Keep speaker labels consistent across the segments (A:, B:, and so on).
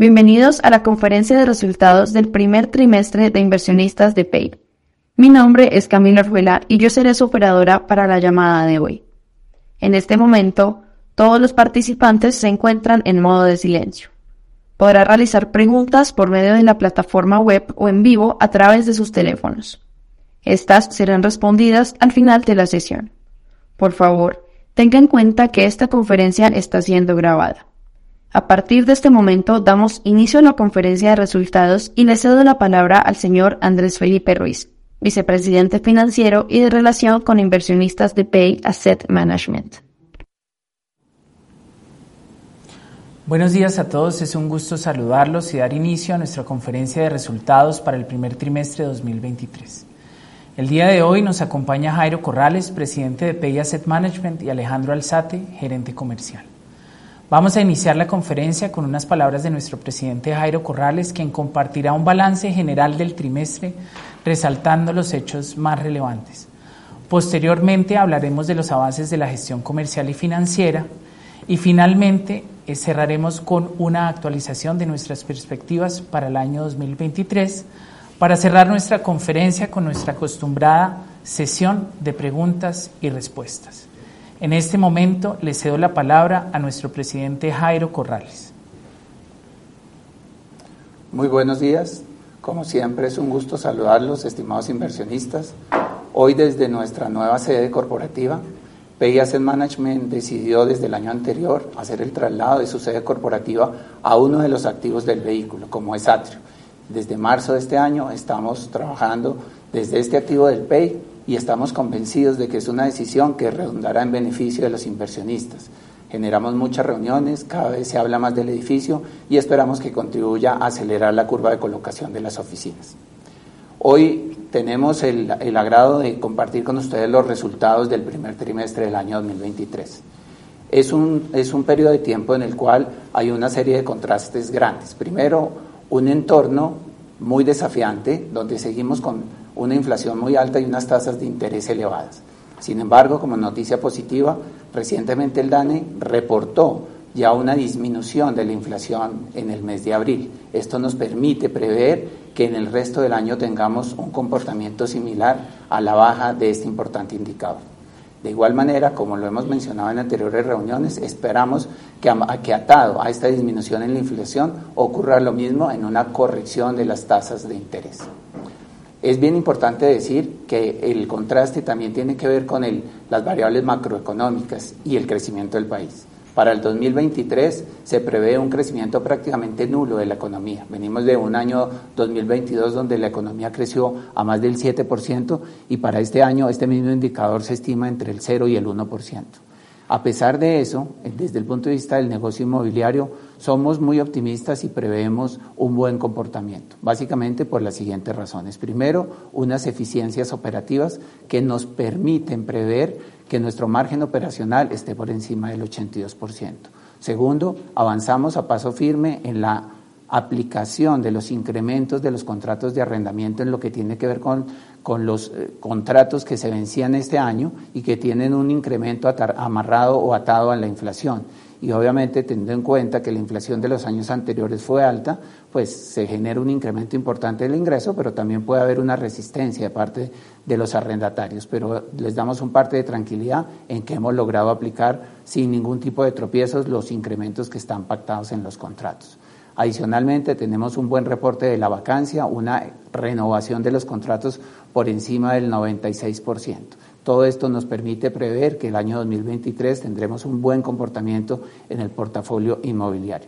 A: Bienvenidos a la conferencia de resultados del primer trimestre de inversionistas de Pay. Mi nombre es Camila Arjuela y yo seré su operadora para la llamada de hoy. En este momento, todos los participantes se encuentran en modo de silencio. Podrá realizar preguntas por medio de la plataforma web o en vivo a través de sus teléfonos. Estas serán respondidas al final de la sesión. Por favor, tenga en cuenta que esta conferencia está siendo grabada. A partir de este momento damos inicio a la conferencia de resultados y le cedo la palabra al señor Andrés Felipe Ruiz, vicepresidente financiero y de relación con inversionistas de Pay Asset Management.
B: Buenos días a todos, es un gusto saludarlos y dar inicio a nuestra conferencia de resultados para el primer trimestre de 2023. El día de hoy nos acompaña Jairo Corrales, presidente de Pay Asset Management, y Alejandro Alzate, gerente comercial. Vamos a iniciar la conferencia con unas palabras de nuestro presidente Jairo Corrales, quien compartirá un balance general del trimestre, resaltando los hechos más relevantes. Posteriormente hablaremos de los avances de la gestión comercial y financiera y finalmente cerraremos con una actualización de nuestras perspectivas para el año 2023 para cerrar nuestra conferencia con nuestra acostumbrada sesión de preguntas y respuestas. En este momento le cedo la palabra a nuestro presidente Jairo Corrales.
C: Muy buenos días. Como siempre es un gusto saludarlos, estimados inversionistas. Hoy desde nuestra nueva sede corporativa, Pay Asset Management decidió desde el año anterior hacer el traslado de su sede corporativa a uno de los activos del vehículo, como es Atrio. Desde marzo de este año estamos trabajando desde este activo del Pay y estamos convencidos de que es una decisión que redundará en beneficio de los inversionistas. Generamos muchas reuniones, cada vez se habla más del edificio y esperamos que contribuya a acelerar la curva de colocación de las oficinas. Hoy tenemos el agrado de compartir con ustedes los resultados del primer trimestre del año 2023. Es un periodo de tiempo en el cual hay una serie de contrastes grandes. Primero, un entorno muy desafiante, donde seguimos con una inflación muy alta y unas tasas de interés elevadas. Sin embargo, como noticia positiva, recientemente el DANE reportó ya una disminución de la inflación en el mes de abril. Esto nos permite prever que en el resto del año tengamos un comportamiento similar a la baja de este importante indicador. De igual manera, como lo hemos mencionado en anteriores reuniones, esperamos que atado a esta disminución en la inflación ocurra lo mismo en una corrección de las tasas de interés. Es bien importante decir que el contraste también tiene que ver con las variables macroeconómicas y el crecimiento del país. Para el 2023 se prevé un crecimiento prácticamente nulo de la economía. Venimos de un año 2022 donde la economía creció a más del 7% y para este año este mismo indicador se estima entre el 0 y el 1%. A pesar de eso, desde el punto de vista del negocio inmobiliario, somos muy optimistas y preveemos un buen comportamiento, básicamente por las siguientes razones. Primero, unas eficiencias operativas que nos permiten prever que nuestro margen operacional esté por encima del 82%. Segundo, avanzamos a paso firme en la aplicación de los incrementos de los contratos de arrendamiento en lo que tiene que ver con los contratos que se vencían este año y que tienen un incremento amarrado o atado a la inflación. Y obviamente teniendo en cuenta que la inflación de los años anteriores fue alta, pues se genera un incremento importante del ingreso, pero también puede haber una resistencia de parte de los arrendatarios. Pero les damos un parte de tranquilidad en que hemos logrado aplicar sin ningún tipo de tropiezos los incrementos que están pactados en los contratos. Adicionalmente, tenemos un buen reporte de la vacancia, una renovación de los contratos por encima del 96%. Todo esto nos permite prever que el año 2023 tendremos un buen comportamiento en el portafolio inmobiliario.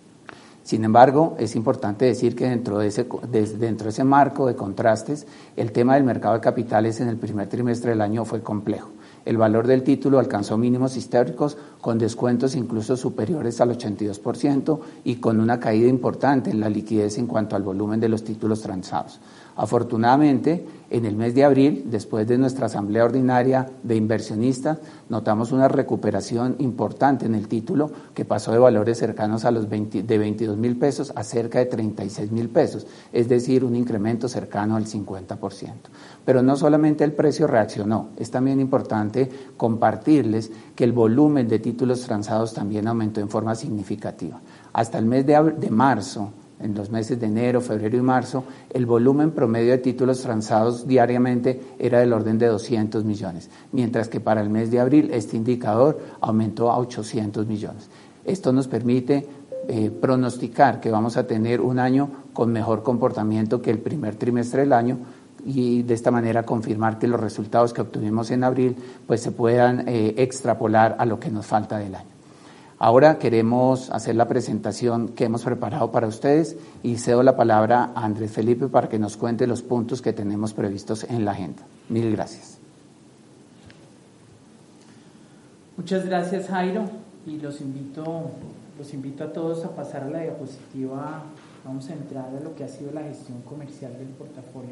C: Sin embargo, es importante decir que dentro de ese marco de contrastes, el tema del mercado de capitales en el primer trimestre del año fue complejo. El valor del título alcanzó mínimos históricos con descuentos incluso superiores al 82% y con una caída importante en la liquidez en cuanto al volumen de los títulos transados. Afortunadamente, en el mes de abril, después de nuestra asamblea ordinaria de inversionistas, notamos una recuperación importante en el título que pasó de valores cercanos a los 22.000 pesos a cerca de 36.000 pesos, es decir, un incremento cercano al 50%. Pero no solamente el precio reaccionó, es también importante compartirles que el volumen de títulos transados también aumentó en forma significativa. Hasta el mes de marzo, en los meses de enero, febrero y marzo, el volumen promedio de títulos transados diariamente era del orden de 200 millones, mientras que para el mes de abril este indicador aumentó a 800 millones. Esto nos permite pronosticar que vamos a tener un año con mejor comportamiento que el primer trimestre del año y de esta manera confirmar que los resultados que obtuvimos en abril pues se puedan extrapolar a lo que nos falta del año. Ahora queremos hacer la presentación que hemos preparado para ustedes y cedo la palabra a Andrés Felipe para que nos cuente los puntos que tenemos previstos en la agenda. Mil gracias.
B: Muchas gracias, Jairo, y los invito a todos a pasar a la diapositiva. Vamos a entrar a lo que ha sido la gestión comercial del portafolio,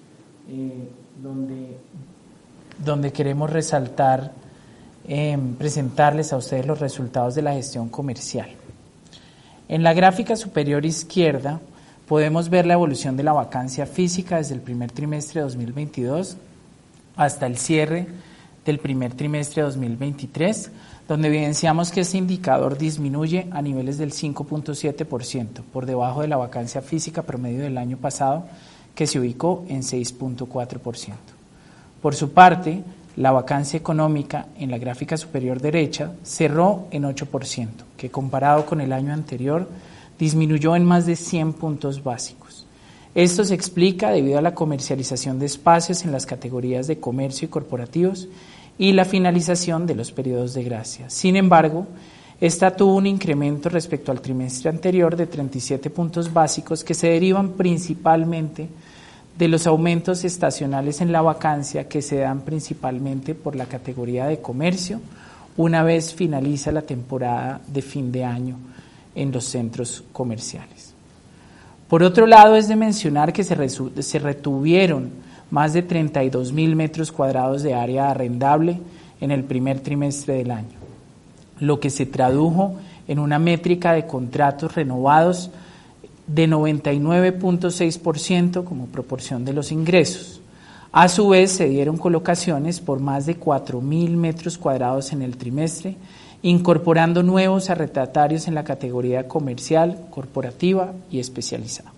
B: donde queremos resaltar presentarles a ustedes los resultados de la gestión comercial. En la gráfica superior izquierda podemos ver la evolución de la vacancia física desde el primer trimestre de 2022 hasta el cierre del primer trimestre de 2023, donde evidenciamos que este indicador disminuye a niveles del 5.7%, por debajo de la vacancia física promedio del año pasado, que se ubicó en 6.4%. Por su parte, la vacancia económica en la gráfica superior derecha cerró en 8%, que comparado con el año anterior disminuyó en más de 100 puntos básicos. Esto se explica debido a la comercialización de espacios en las categorías de comercio y corporativos y la finalización de los periodos de gracia. Sin embargo, esta tuvo un incremento respecto al trimestre anterior de 37 puntos básicos que se derivan principalmente de los aumentos estacionales en la vacancia que se dan principalmente por la categoría de comercio una vez finaliza la temporada de fin de año en los centros comerciales. Por otro lado, es de mencionar que se retuvieron más de 32.000 metros cuadrados de área arrendable en el primer trimestre del año, lo que se tradujo en una métrica de contratos renovados de 99.6% como proporción de los ingresos. A su vez, se dieron colocaciones por más de 4.000 metros cuadrados en el trimestre, incorporando nuevos arrendatarios en la categoría comercial, corporativa y especializada.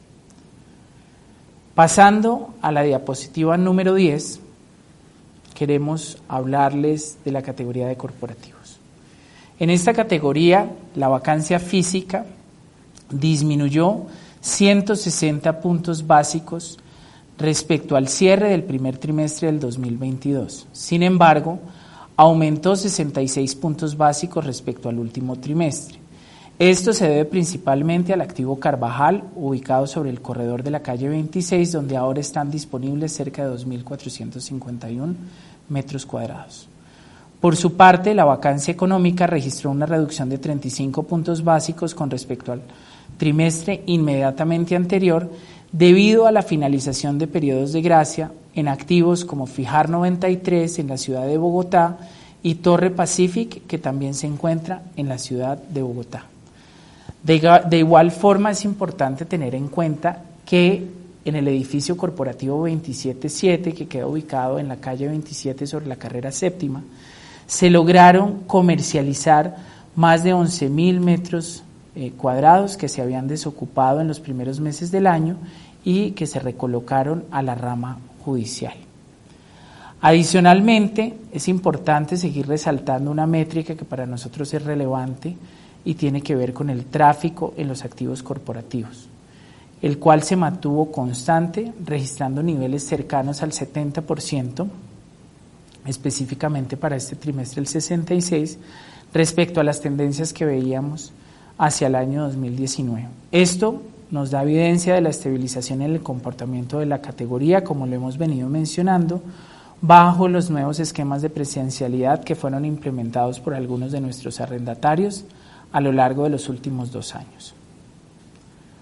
B: Pasando a la diapositiva número 10, queremos hablarles de la categoría de corporativos. En esta categoría, la vacancia física disminuyó 160 puntos básicos respecto al cierre del primer trimestre del 2022. Sin embargo, aumentó 66 puntos básicos respecto al último trimestre. Esto se debe principalmente al activo Carvajal, ubicado sobre el corredor de la calle 26, donde ahora están disponibles cerca de 2.451 metros cuadrados. Por su parte, la vacancia económica registró una reducción de 35 puntos básicos con respecto al trimestre inmediatamente anterior, debido a la finalización de periodos de gracia en activos como Fijar 93 en la ciudad de Bogotá y Torre Pacific, que también se encuentra en la ciudad de Bogotá. De igual forma, es importante tener en cuenta que en el edificio corporativo 277, que queda ubicado en la calle 27 sobre la carrera séptima, se lograron comercializar más de 11.000 metros cuadrados que se habían desocupado en los primeros meses del año y que se recolocaron a la rama judicial. Adicionalmente, es importante seguir resaltando una métrica que para nosotros es relevante y tiene que ver con el tráfico en los activos corporativos, el cual se mantuvo constante, registrando niveles cercanos al 70%, específicamente para este trimestre el 66%, respecto a las tendencias que veíamos hacia el año 2019. Esto nos da evidencia de la estabilización en el comportamiento de la categoría, como lo hemos venido mencionando, bajo los nuevos esquemas de presencialidad que fueron implementados por algunos de nuestros arrendatarios a lo largo de los últimos 2 años.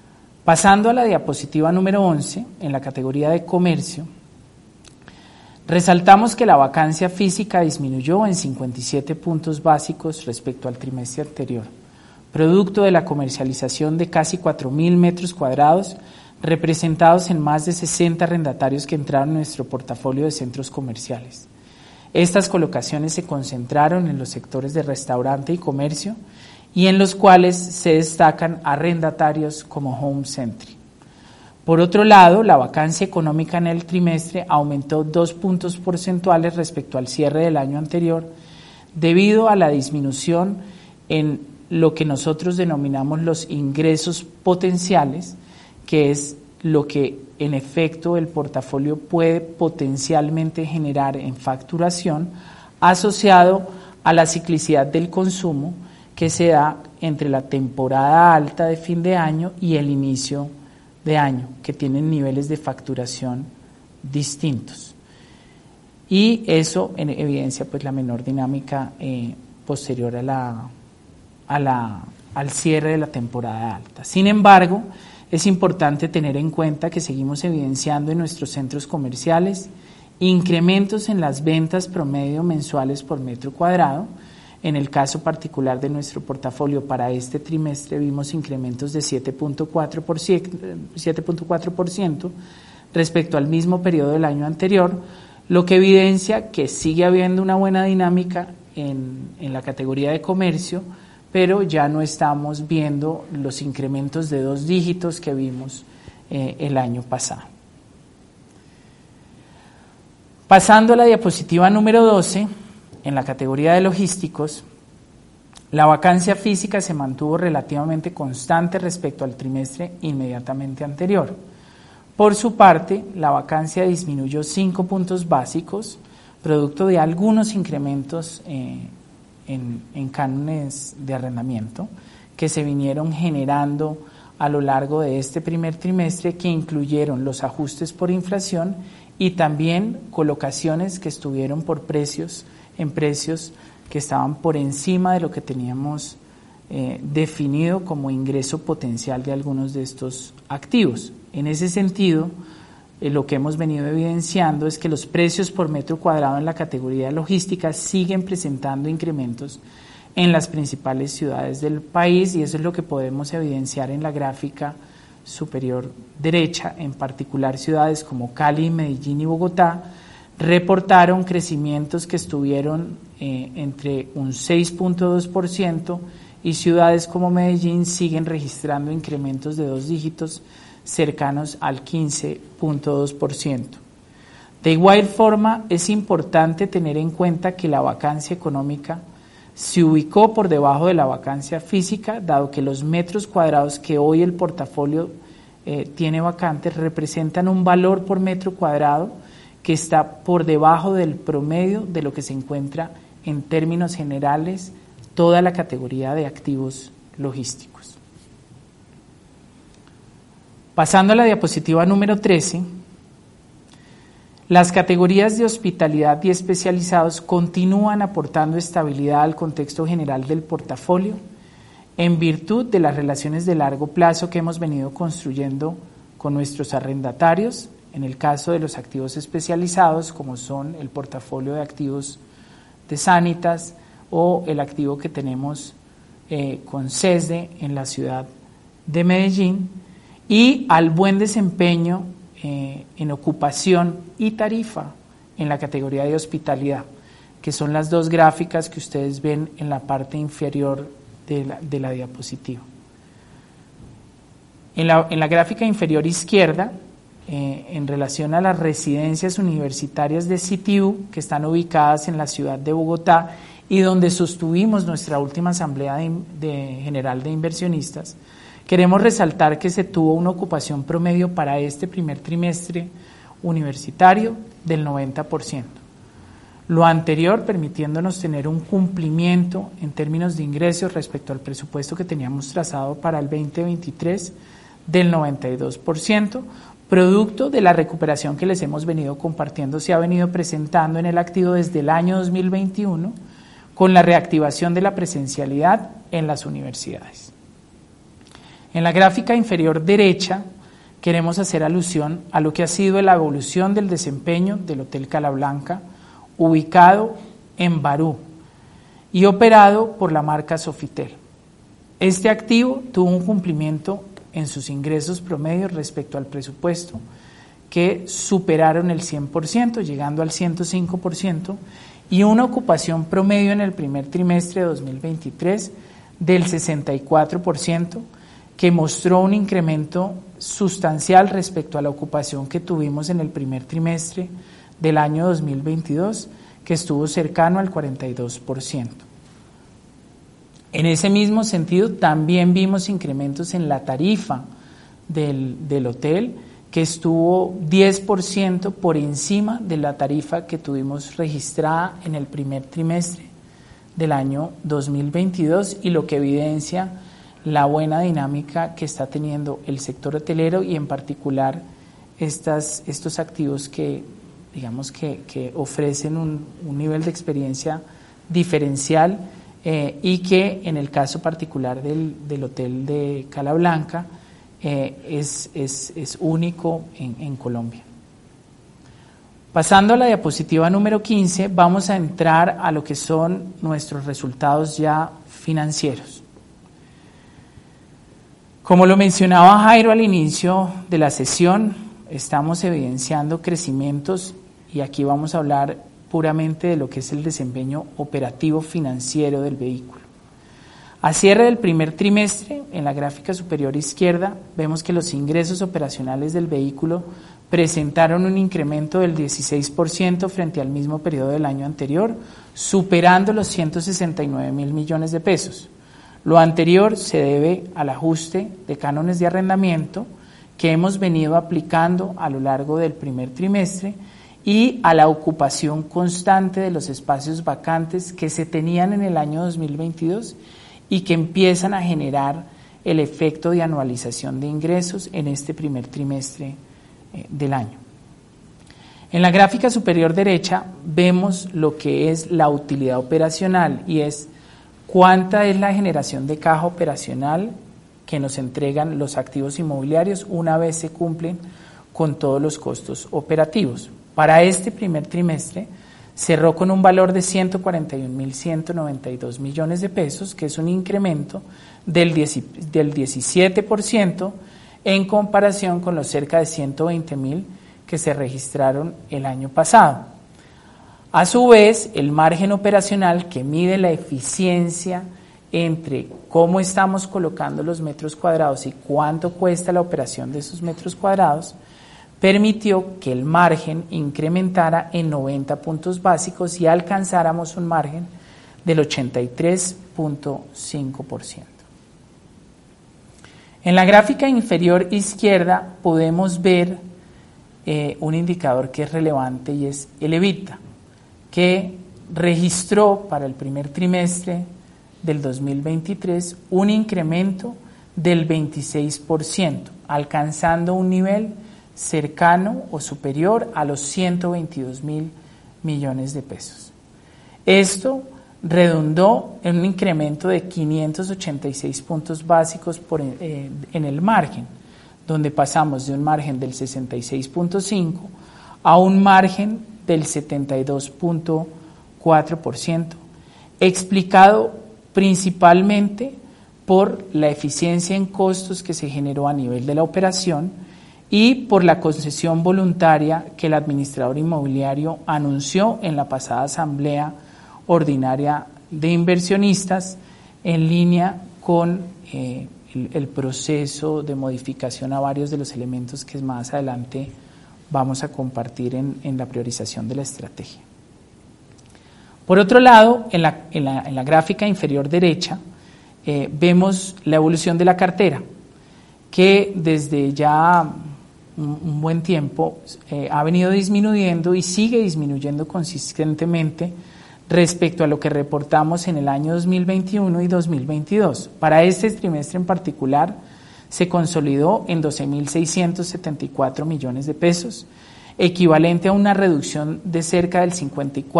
B: Pasando a la diapositiva número 11, en la categoría de comercio, resaltamos que la vacancia física disminuyó en 57 puntos básicos respecto al trimestre anterior, producto de la comercialización de casi 4.000 metros cuadrados, representados en más de 60 arrendatarios que entraron en nuestro portafolio de centros comerciales. Estas colocaciones se concentraron en los sectores de restaurante y comercio, y en los cuales se destacan arrendatarios como Home Century. Por otro lado, la vacancia económica en el trimestre aumentó 2 puntos porcentuales respecto al cierre del año anterior, debido a la disminución en lo que nosotros denominamos los ingresos potenciales, que es lo que en efecto el portafolio puede potencialmente generar en facturación, asociado a la ciclicidad del consumo que se da entre la temporada alta de fin de año y el inicio de año, que tienen niveles de facturación distintos. Y eso en evidencia pues la menor dinámica posterior al cierre de la temporada alta. Sin embargo, es importante tener en cuenta que seguimos evidenciando en nuestros centros comerciales incrementos en las ventas promedio mensuales por metro cuadrado. En el caso particular de nuestro portafolio para este trimestre vimos incrementos de 7.4% respecto al mismo periodo del año anterior, lo que evidencia que sigue habiendo una buena dinámica en la categoría de comercio, pero ya no estamos viendo los incrementos de 2 dígitos que vimos el año pasado. Pasando a la diapositiva número 12, en la categoría de logísticos, la vacancia física se mantuvo relativamente constante respecto al trimestre inmediatamente anterior. Por su parte, la vacancia disminuyó 5 puntos básicos, producto de algunos incrementos en cánones de arrendamiento que se vinieron generando a lo largo de este primer trimestre, que incluyeron los ajustes por inflación y también colocaciones que estuvieron por precios que estaban por encima de lo que teníamos definido como ingreso potencial de algunos de estos activos. En ese sentido, lo que hemos venido evidenciando es que los precios por metro cuadrado en la categoría de logística siguen presentando incrementos en las principales ciudades del país, y eso es lo que podemos evidenciar en la gráfica superior derecha. En particular, ciudades como Cali, Medellín y Bogotá reportaron crecimientos que estuvieron entre un 6.2%, y ciudades como Medellín siguen registrando incrementos de 2 dígitos cercanos al 15.2%. De igual forma, es importante tener en cuenta que la vacancia económica se ubicó por debajo de la vacancia física, dado que los metros cuadrados que hoy el portafolio tiene vacantes representan un valor por metro cuadrado que está por debajo del promedio de lo que se encuentra en términos generales toda la categoría de activos logísticos. Pasando a la diapositiva número 13, las categorías de hospitalidad y especializados continúan aportando estabilidad al contexto general del portafolio en virtud de las relaciones de largo plazo que hemos venido construyendo con nuestros arrendatarios, en el caso de los activos especializados, como son el portafolio de activos de Sanitas o el activo que tenemos con CESDE en la ciudad de Medellín, y al buen desempeño en ocupación y tarifa en la categoría de hospitalidad, que son las 2 gráficas que ustedes ven en la parte inferior de la diapositiva. En la gráfica inferior izquierda, en relación a las residencias universitarias de CITIU, que están ubicadas en la ciudad de Bogotá y donde sostuvimos nuestra última asamblea general de inversionistas, queremos resaltar que se tuvo una ocupación promedio para este primer trimestre universitario del 90%. Lo anterior permitiéndonos tener un cumplimiento en términos de ingresos respecto al presupuesto que teníamos trazado para el 2023 del 92%, producto de la recuperación que les hemos venido compartiendo, se ha venido presentando en el activo desde el año 2021 con la reactivación de la presencialidad en las universidades. En la gráfica inferior derecha queremos hacer alusión a lo que ha sido la evolución del desempeño del Hotel Calablanca, ubicado en Barú y operado por la marca Sofitel. Este activo tuvo un cumplimiento en sus ingresos promedios respecto al presupuesto, que superaron el 100%, llegando al 105%, y una ocupación promedio en el primer trimestre de 2023 del 64%, que mostró un incremento sustancial respecto a la ocupación que tuvimos en el primer trimestre del año 2022, que estuvo cercano al 42%. En ese mismo sentido, también vimos incrementos en la tarifa del hotel, que estuvo 10% por encima de la tarifa que tuvimos registrada en el primer trimestre del año 2022, y lo que evidencia la buena dinámica que está teniendo el sector hotelero y en particular estos activos que, digamos, que ofrecen un nivel de experiencia diferencial, y que en el caso particular del Hotel de Calablanca es único en Colombia. Pasando a la diapositiva número 15, vamos a entrar a lo que son nuestros resultados ya financieros. Como lo mencionaba Jairo al inicio de la sesión, estamos evidenciando crecimientos, y aquí vamos a hablar puramente de lo que es el desempeño operativo financiero del vehículo. A cierre del primer trimestre, en la gráfica superior izquierda, vemos que los ingresos operacionales del vehículo presentaron un incremento del 16% frente al mismo periodo del año anterior, superando los 169.000 millones de pesos. Lo anterior se debe al ajuste de cánones de arrendamiento que hemos venido aplicando a lo largo del primer trimestre y a la ocupación constante de los espacios vacantes que se tenían en el año 2022 y que empiezan a generar el efecto de anualización de ingresos en este primer trimestre del año. En la gráfica superior derecha vemos lo que es la utilidad operacional, y es cuánta es la generación de caja operacional que nos entregan los activos inmobiliarios una vez se cumplen con todos los costos operativos. Para este primer trimestre cerró con un valor de 141.192 millones de pesos, que es un incremento del 17% en comparación con los cerca de 120.000 que se registraron el año pasado. A su vez, el margen operacional, que mide la eficiencia entre cómo estamos colocando los metros cuadrados y cuánto cuesta la operación de esos metros cuadrados, permitió que el margen incrementara en 90 puntos básicos y alcanzáramos un margen del 83.5%. En la gráfica inferior izquierda podemos ver un indicador que es relevante, y es el EBITDA, que registró para el primer trimestre del 2023 un incremento del 26%, alcanzando un nivel cercano o superior a los 122.000 millones de pesos. Esto redundó en un incremento de 586 puntos básicos en el margen, donde pasamos de un margen del 66.5 a un margen del 72.4%, explicado principalmente por la eficiencia en costos que se generó a nivel de la operación y por la concesión voluntaria que el administrador inmobiliario anunció en la pasada asamblea ordinaria de inversionistas, en línea con el proceso de modificación a varios de los elementos que más adelante vamos a compartir en la priorización de la estrategia. Por otro lado, en la gráfica inferior derecha vemos la evolución de la cartera, que desde ya un buen tiempo ha venido disminuyendo y sigue disminuyendo consistentemente respecto a lo que reportamos en el año 2021 y 2022. Para este trimestre en particular se consolidó en 12.674 millones de pesos, equivalente a una reducción de cerca del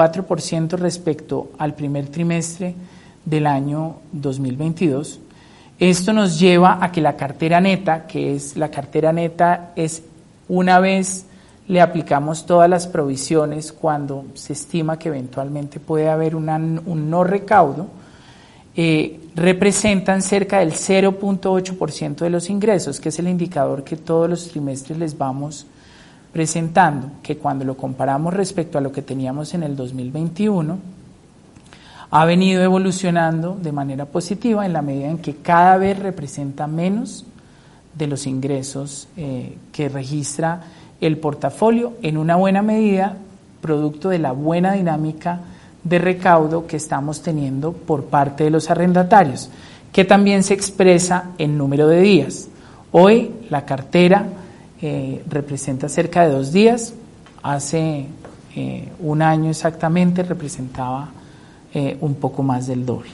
B: 54% respecto al primer trimestre del año 2022, Esto nos lleva a que la cartera neta, es una vez le aplicamos todas las provisiones cuando se estima que eventualmente puede haber un no recaudo, representan cerca del 0.8% de los ingresos, que es el indicador que todos los trimestres les vamos presentando, que cuando lo comparamos respecto a lo que teníamos en el 2021, ha venido evolucionando de manera positiva en la medida en que cada vez representa menos de los ingresos que registra el portafolio, en una buena medida producto de la buena dinámica de recaudo que estamos teniendo por parte de los arrendatarios, que también se expresa en número de días. Hoy la cartera representa cerca de 2 días, hace un año exactamente representaba un poco más del doble.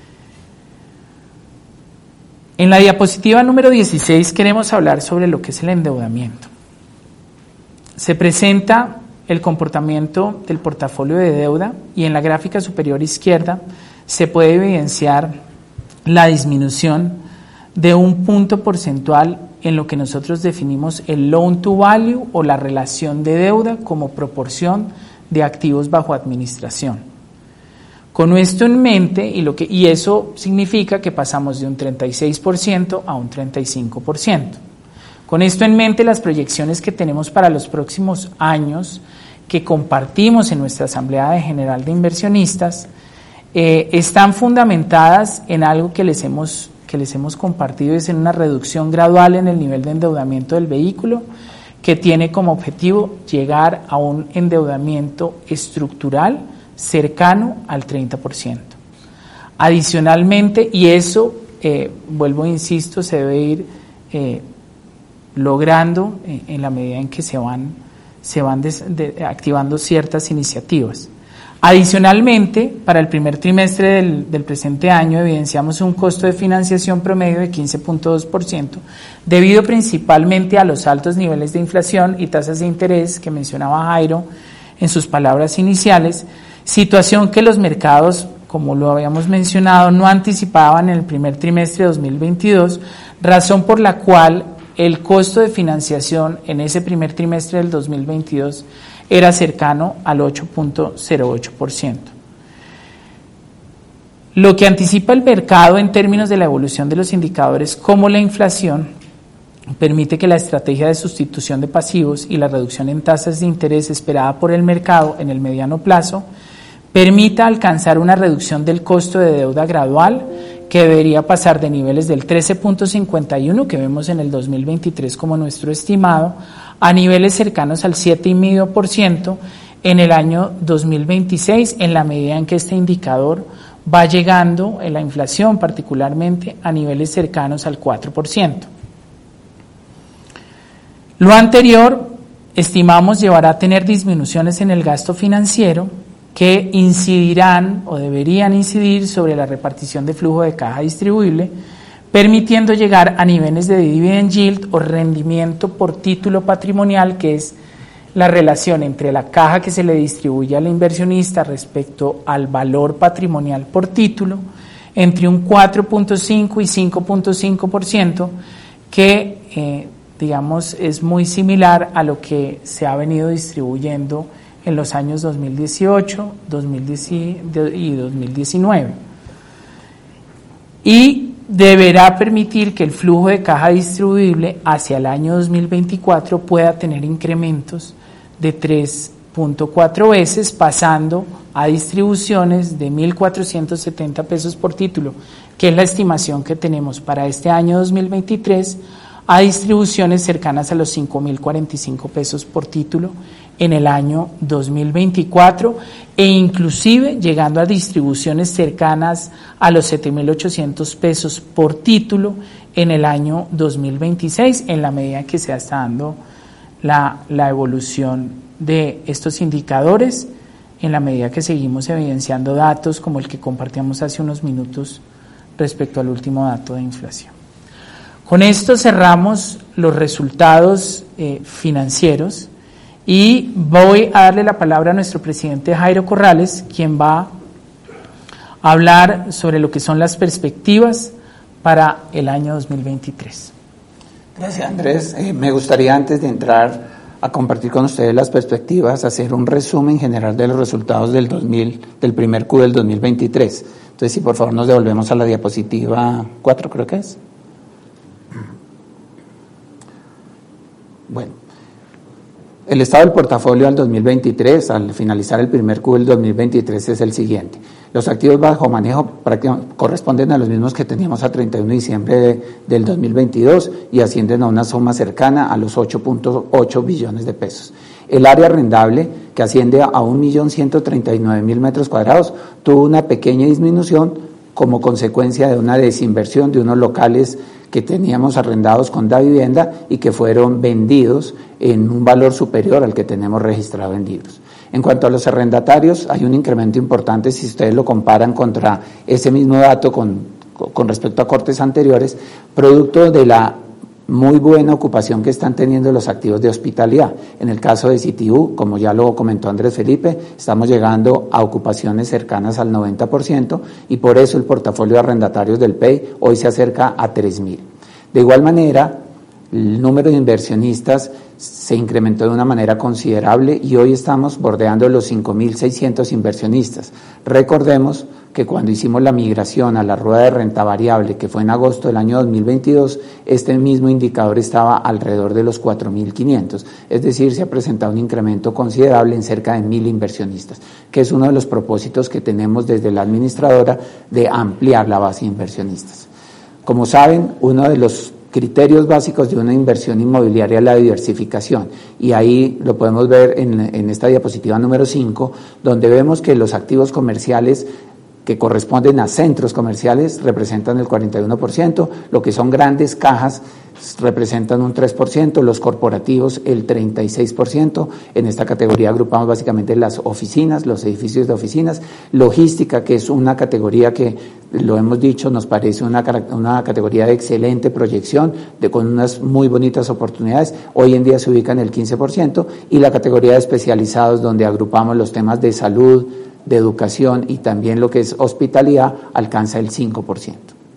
B: En la diapositiva número 16 queremos hablar sobre lo que es el endeudamiento. Se presenta el comportamiento del portafolio de deuda y en la gráfica superior izquierda se puede evidenciar la disminución de un punto porcentual en lo que nosotros definimos el loan to value o la relación de deuda como proporción de activos bajo administración. Con esto en mente, y eso significa que pasamos de un 36% a un 35%. Con esto en mente, las proyecciones que tenemos para los próximos años, que compartimos en nuestra Asamblea General de Inversionistas, están fundamentadas en algo que les hemos compartido, es en una reducción gradual en el nivel de endeudamiento del vehículo, que tiene como objetivo llegar a un endeudamiento estructural cercano al 30%. Adicionalmente, y eso, vuelvo e insisto, se debe ir logrando en la medida en que se van activando ciertas iniciativas. Adicionalmente, para el primer trimestre del presente año evidenciamos un costo de financiación promedio de 15.2%, debido principalmente a los altos niveles de inflación y tasas de interés que mencionaba Jairo en sus palabras iniciales, situación que los mercados, como lo habíamos mencionado, no anticipaban en el primer trimestre de 2022, razón por la cual el costo de financiación en ese primer trimestre del 2022 era cercano al 8.08%. Lo que anticipa el mercado en términos de la evolución de los indicadores como la inflación permite que la estrategia de sustitución de pasivos y la reducción en tasas de interés esperada por el mercado en el mediano plazo permita alcanzar una reducción del costo de deuda gradual que debería pasar de niveles del 13.51 que vemos en el 2023 como nuestro estimado a niveles cercanos al 7,5% en el año 2026, en la medida en que este indicador va llegando, en la inflación particularmente, a niveles cercanos al 4%. Lo anterior estimamos llevará a tener disminuciones en el gasto financiero que incidirán o deberían incidir sobre la repartición de flujo de caja distribuible, permitiendo llegar a niveles de dividend yield o rendimiento por título patrimonial, que es la relación entre la caja que se le distribuye al inversionista respecto al valor patrimonial por título, entre un 4.5 y 5.5%, que digamos es muy similar a lo que se ha venido distribuyendo en los años 2018 y 2019. Y deberá permitir que el flujo de caja distribuible hacia el año 2024 pueda tener incrementos de 3.4 veces, pasando a distribuciones de 1.470 pesos por título, que es la estimación que tenemos para este año 2023, a distribuciones cercanas a los 5.045 pesos por título en el año 2024 e inclusive llegando a distribuciones cercanas a los 7.800 pesos por título en el año 2026, en la medida que se está dando la evolución de estos indicadores, en la medida que seguimos evidenciando datos como el que compartíamos hace unos minutos respecto al último dato de inflación. Con esto cerramos los resultados financieros y voy a darle la palabra a nuestro presidente Jairo Corrales, quien va a hablar sobre lo que son las perspectivas para el año 2023.
C: Gracias, Andrés. Me gustaría, antes de entrar a compartir con ustedes las perspectivas, hacer un resumen general de los resultados del primer Q del 2023. Entonces, si por favor nos devolvemos a la diapositiva 4, creo que es. Bueno, el estado del portafolio al 2023, al finalizar el primer Q del 2023, es el siguiente. Los activos bajo manejo corresponden a los mismos que teníamos a 31 de diciembre del 2022 y ascienden a una suma cercana a los 8.8 billones de pesos. El área arrendable, que asciende a 1.139.000 metros cuadrados, tuvo una pequeña disminución como consecuencia de una desinversión de unos locales que teníamos arrendados con Davivienda y que fueron vendidos en un valor superior al que tenemos registrado en libros. En cuanto a los arrendatarios, hay un incremento importante si ustedes lo comparan contra ese mismo dato con respecto a cortes anteriores, producto de la muy buena ocupación que están teniendo los activos de hospitalidad. En el caso de CityU, como ya lo comentó Andrés Felipe, estamos llegando a ocupaciones cercanas al 90% y por eso el portafolio de arrendatarios del PEI hoy se acerca a 3.000. De igual manera, el número de inversionistas se incrementó de una manera considerable y hoy estamos bordeando los 5.600 inversionistas. Recordemos que cuando hicimos la migración a la rueda de renta variable, que fue en agosto del año 2022, este mismo indicador estaba alrededor de los 4.500, es decir, se ha presentado un incremento considerable en cerca de 1.000 inversionistas, que es uno de los propósitos que tenemos desde la administradora de ampliar la base de inversionistas. Como saben, uno de los criterios básicos de una inversión inmobiliaria es la diversificación y ahí lo podemos ver en esta diapositiva número 5, donde vemos que los activos comerciales que corresponden a centros comerciales representan el 41%, lo que son grandes cajas representan un 3%, los corporativos el 36%, en esta categoría agrupamos básicamente las oficinas, los edificios de oficinas, logística, que es una categoría que, lo hemos dicho, nos parece una categoría de excelente proyección, con unas muy bonitas oportunidades, hoy en día se ubica en el 15%, y la categoría de especializados, donde agrupamos los temas de salud, de educación y también lo que es hospitalidad, alcanza el 5%.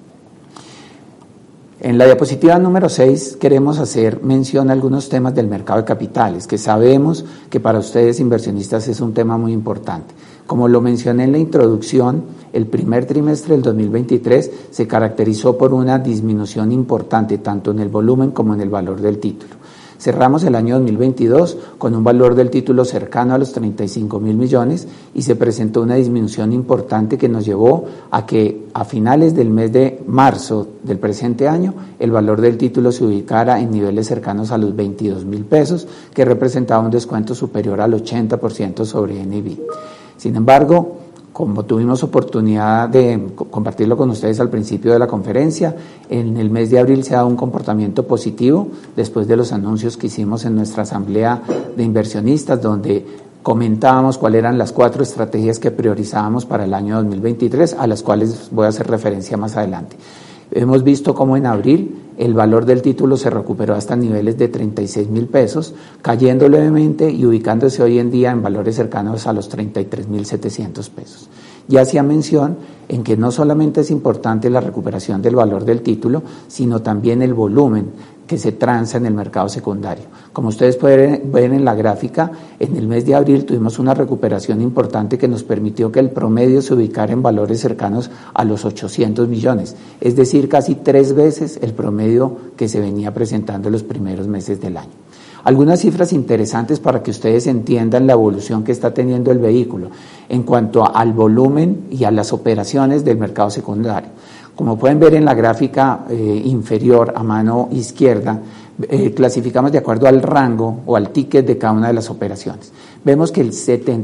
C: En la diapositiva número 6 queremos hacer mención a algunos temas del mercado de capitales, que sabemos que para ustedes inversionistas es un tema muy importante. Como lo mencioné en la introducción, el primer trimestre del 2023 se caracterizó por una disminución importante tanto en el volumen como en el valor del título. Cerramos el año 2022 con un valor del título cercano a los 35.000 millones y se presentó una disminución importante que nos llevó a que a finales del mes de marzo del presente año el valor del título se ubicara en niveles cercanos a los 22.000 pesos, que representaba un descuento superior al 80% sobre NAV. Sin embargo, como tuvimos oportunidad de compartirlo con ustedes al principio de la conferencia, en el mes de abril se ha dado un comportamiento positivo después de los anuncios que hicimos en nuestra asamblea de inversionistas, donde comentábamos cuáles eran las 4 estrategias que priorizábamos para el año 2023, a las cuales voy a hacer referencia más adelante. Hemos visto cómo en abril el valor del título se recuperó hasta niveles de 36.000 pesos, cayendo levemente y ubicándose hoy en día en valores cercanos a los 33.700 pesos. Ya hacía mención en que no solamente es importante la recuperación del valor del título, sino también el volumen que se transa en el mercado secundario. Como ustedes pueden ver en la gráfica, en el mes de abril tuvimos una recuperación importante que nos permitió que el promedio se ubicara en valores cercanos a los 800 millones, es decir, casi 3 veces el promedio que se venía presentando en los primeros meses del año. Algunas cifras interesantes para que ustedes entiendan la evolución que está teniendo el vehículo en cuanto al volumen y a las operaciones del mercado secundario. Como pueden ver en la gráfica inferior a mano izquierda, clasificamos de acuerdo al rango o al ticket de cada una de las operaciones. Vemos que el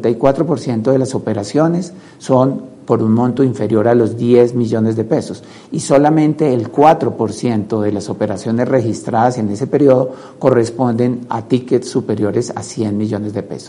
C: 74% de las operaciones son por un monto inferior a los 10 millones de pesos y solamente el 4% de las operaciones registradas en ese periodo corresponden a tickets superiores a 100 millones de pesos.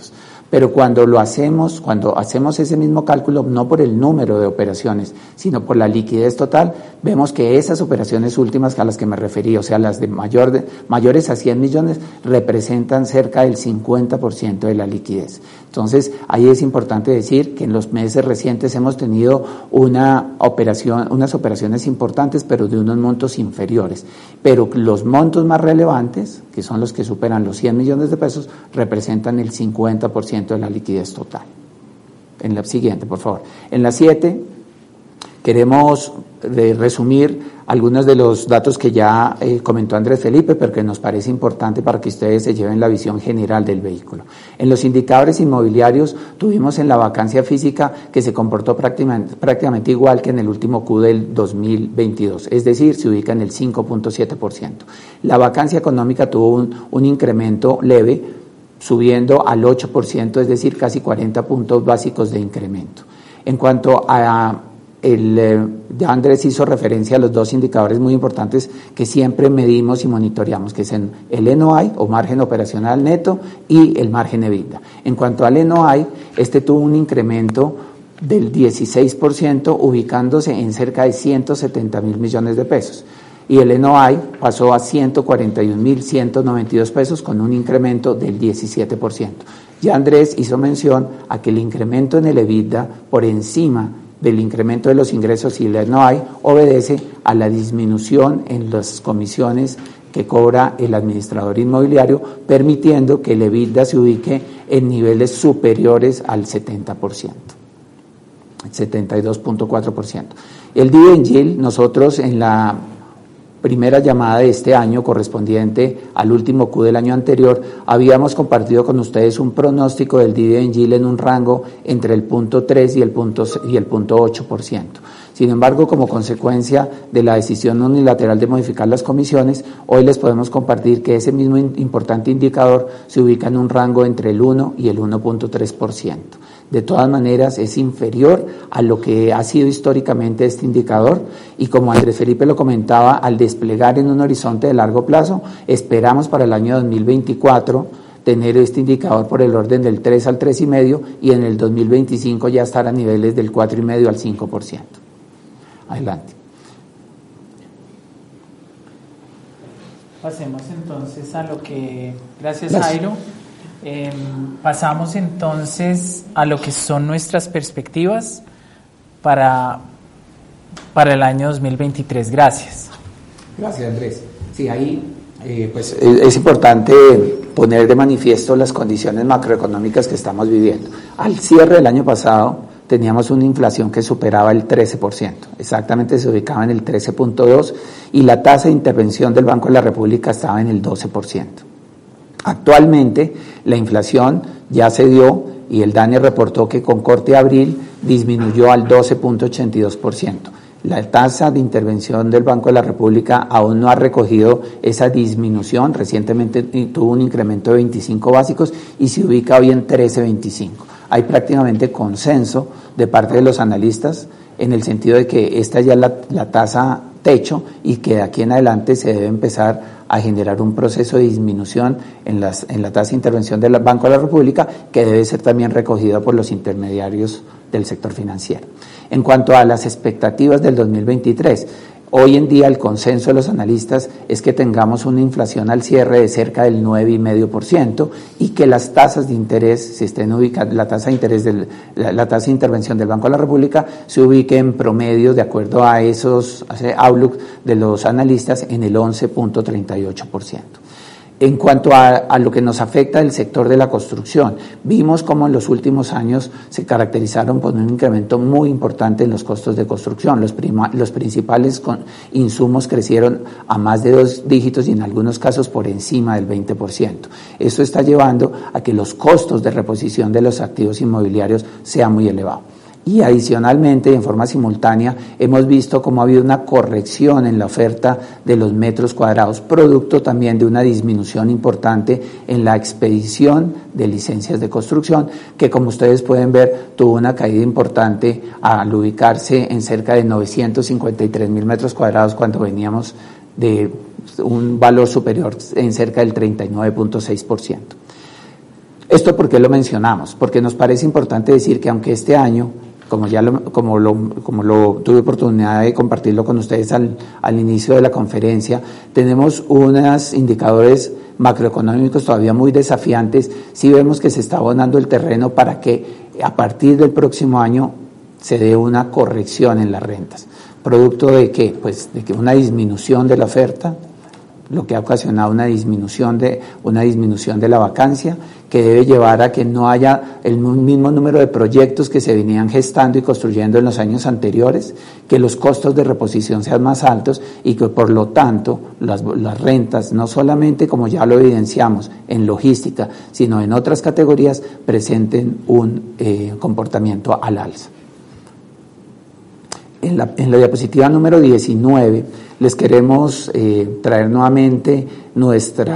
C: Pero cuando hacemos ese mismo cálculo, no por el número de operaciones, sino por la liquidez total, vemos que esas operaciones últimas a las que me referí, o sea, las de mayores a 100 millones, representan cerca del 50% de la liquidez. Entonces, ahí es importante decir que en los meses recientes hemos tenido unas operaciones importantes, pero de unos montos inferiores. Pero los montos más relevantes, que son los que superan los 100 millones de pesos, representan el 50% de la liquidez total. En la siguiente, por favor. En la 7, queremos resumir algunos de los datos que ya comentó Andrés Felipe, pero que nos parece importante para que ustedes se lleven la visión general del vehículo. En los indicadores inmobiliarios tuvimos en la vacancia física que se comportó prácticamente igual que en el último Q del 2022, es decir, se ubica en el 5.7%. La vacancia económica tuvo un incremento leve, subiendo al 8%, es decir, casi 40 puntos básicos de incremento. En cuanto a ya Andrés hizo referencia a los dos indicadores muy importantes que siempre medimos y monitoreamos, que es el NOI o margen operacional neto y el margen EBITDA. En cuanto al NOI, este tuvo un incremento del 16%, ubicándose en cerca de 170.000 millones de pesos. Y el NOI pasó a 141.192 pesos con un incremento del 17%. Ya Andrés hizo mención a que el incremento en el EBITDA por encima del incremento de los ingresos y el NOI obedece a la disminución en las comisiones que cobra el administrador inmobiliario, permitiendo que el EBITDA se ubique en niveles superiores al 70%, 72.4%. El dividend yield, nosotros en la primera llamada de este año correspondiente al último Q del año anterior, habíamos compartido con ustedes un pronóstico del dividend yield en un rango entre el 0.3 y el 0.8%. Sin embargo, como consecuencia de la decisión unilateral de modificar las comisiones, hoy les podemos compartir que ese mismo importante indicador se ubica en un rango entre el 1 y el 1.3%. De todas maneras, es inferior a lo que ha sido históricamente este indicador y como Andrés Felipe lo comentaba, al desplegar en un horizonte de largo plazo, esperamos para el año 2024 tener este indicador por el orden del 3 al 3,5 y en el 2025 ya estar a niveles del 4,5 al 5%. Adelante.
B: Pasemos entonces a lo que... Gracias, Jairo. Pasamos entonces a lo que son nuestras perspectivas para el año 2023. Gracias.
C: Gracias, Andrés. Sí, ahí pues es importante poner de manifiesto las condiciones macroeconómicas que estamos viviendo. Al cierre del año pasado teníamos una inflación que superaba el 13%, exactamente se ubicaba en el 13.2% y la tasa de intervención del Banco de la República estaba en el 12%. Actualmente la inflación ya se dio y el DANE reportó que con corte de abril disminuyó al 12.82%. La tasa de intervención del Banco de la República aún no ha recogido esa disminución, recientemente tuvo un incremento de 25 básicos y se ubica hoy en 13.25. Hay prácticamente consenso de parte de los analistas en el sentido de que esta ya es la tasa techo y que de aquí en adelante se debe empezar a generar un proceso de disminución en la tasa de intervención del Banco de la República que debe ser también recogido por los intermediarios del sector financiero. En cuanto a las expectativas del 2023, hoy en día el consenso de los analistas es que tengamos una inflación al cierre de cerca del 9,5% y que las tasas de interés se estén ubicando, la tasa de interés la tasa de intervención del Banco de la República se ubique en promedio, de acuerdo a ese outlook de los analistas, en el 11.38%. En cuanto a lo que nos afecta el sector de la construcción, vimos cómo en los últimos años se caracterizaron por un incremento muy importante en los costos de construcción. Los principales insumos crecieron a más de 2 dígitos y en algunos casos por encima del 20%. Esto está llevando a que los costos de reposición de los activos inmobiliarios sean muy elevados. Y adicionalmente, en forma simultánea, hemos visto cómo ha habido una corrección en la oferta de los metros cuadrados, producto también de una disminución importante en la expedición de licencias de construcción, que como ustedes pueden ver, tuvo una caída importante al ubicarse en cerca de 953.000 metros cuadrados cuando veníamos de un valor superior en cerca del 39.6%. ¿Esto por qué lo mencionamos? Porque nos parece importante decir que aunque este año, como lo tuve oportunidad de compartirlo con ustedes al inicio de la conferencia, tenemos unos indicadores macroeconómicos todavía muy desafiantes, sí vemos que se está abonando el terreno para que a partir del próximo año se dé una corrección en las rentas. ¿Producto de qué? Pues de que una disminución de la oferta, lo que ha ocasionado una disminución de la vacancia, que debe llevar a que no haya el mismo número de proyectos que se venían gestando y construyendo en los años anteriores, que los costos de reposición sean más altos y que por lo tanto las rentas, no solamente como ya lo evidenciamos en logística, sino en otras categorías, presenten un comportamiento al alza. En la diapositiva número 19 les queremos traer nuevamente nuestro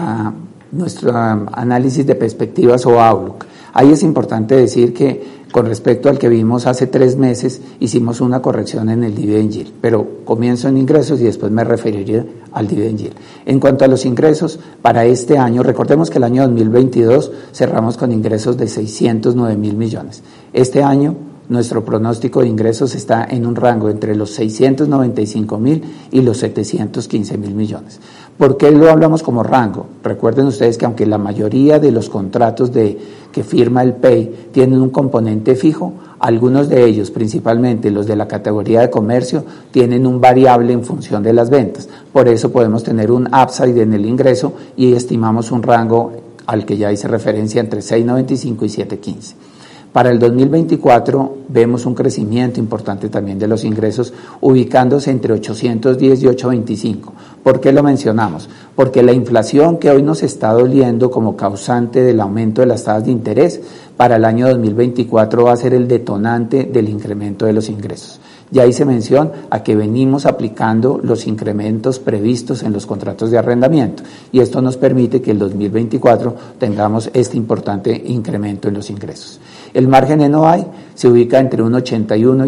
C: análisis de perspectivas o outlook. Ahí es importante decir que con respecto al que vimos hace 3 meses hicimos una corrección en el dividend yield, pero comienzo en ingresos y después me referiré al dividend yield. En cuanto a los ingresos, para este año, recordemos que el año 2022 cerramos con ingresos de 609.000 millones. Este año nuestro pronóstico de ingresos está en un rango entre los 695.000 y los 715.000 millones. ¿Por qué lo hablamos como rango? Recuerden ustedes que aunque la mayoría de los contratos que firma el PEI tienen un componente fijo, algunos de ellos, principalmente los de la categoría de comercio, tienen un variable en función de las ventas. Por eso podemos tener un upside en el ingreso y estimamos un rango al que ya hice referencia entre 6.95 y 7.15. Para el 2024 vemos un crecimiento importante también de los ingresos, ubicándose entre 810 y 825. ¿Por qué lo mencionamos? Porque la inflación que hoy nos está doliendo como causante del aumento de las tasas de interés, para el año 2024 va a ser el detonante del incremento de los ingresos. Ya hice mención a que venimos aplicando los incrementos previstos en los contratos de arrendamiento y esto nos permite que el 2024 tengamos este importante incremento en los ingresos. El margen NOI se ubica entre un 81 y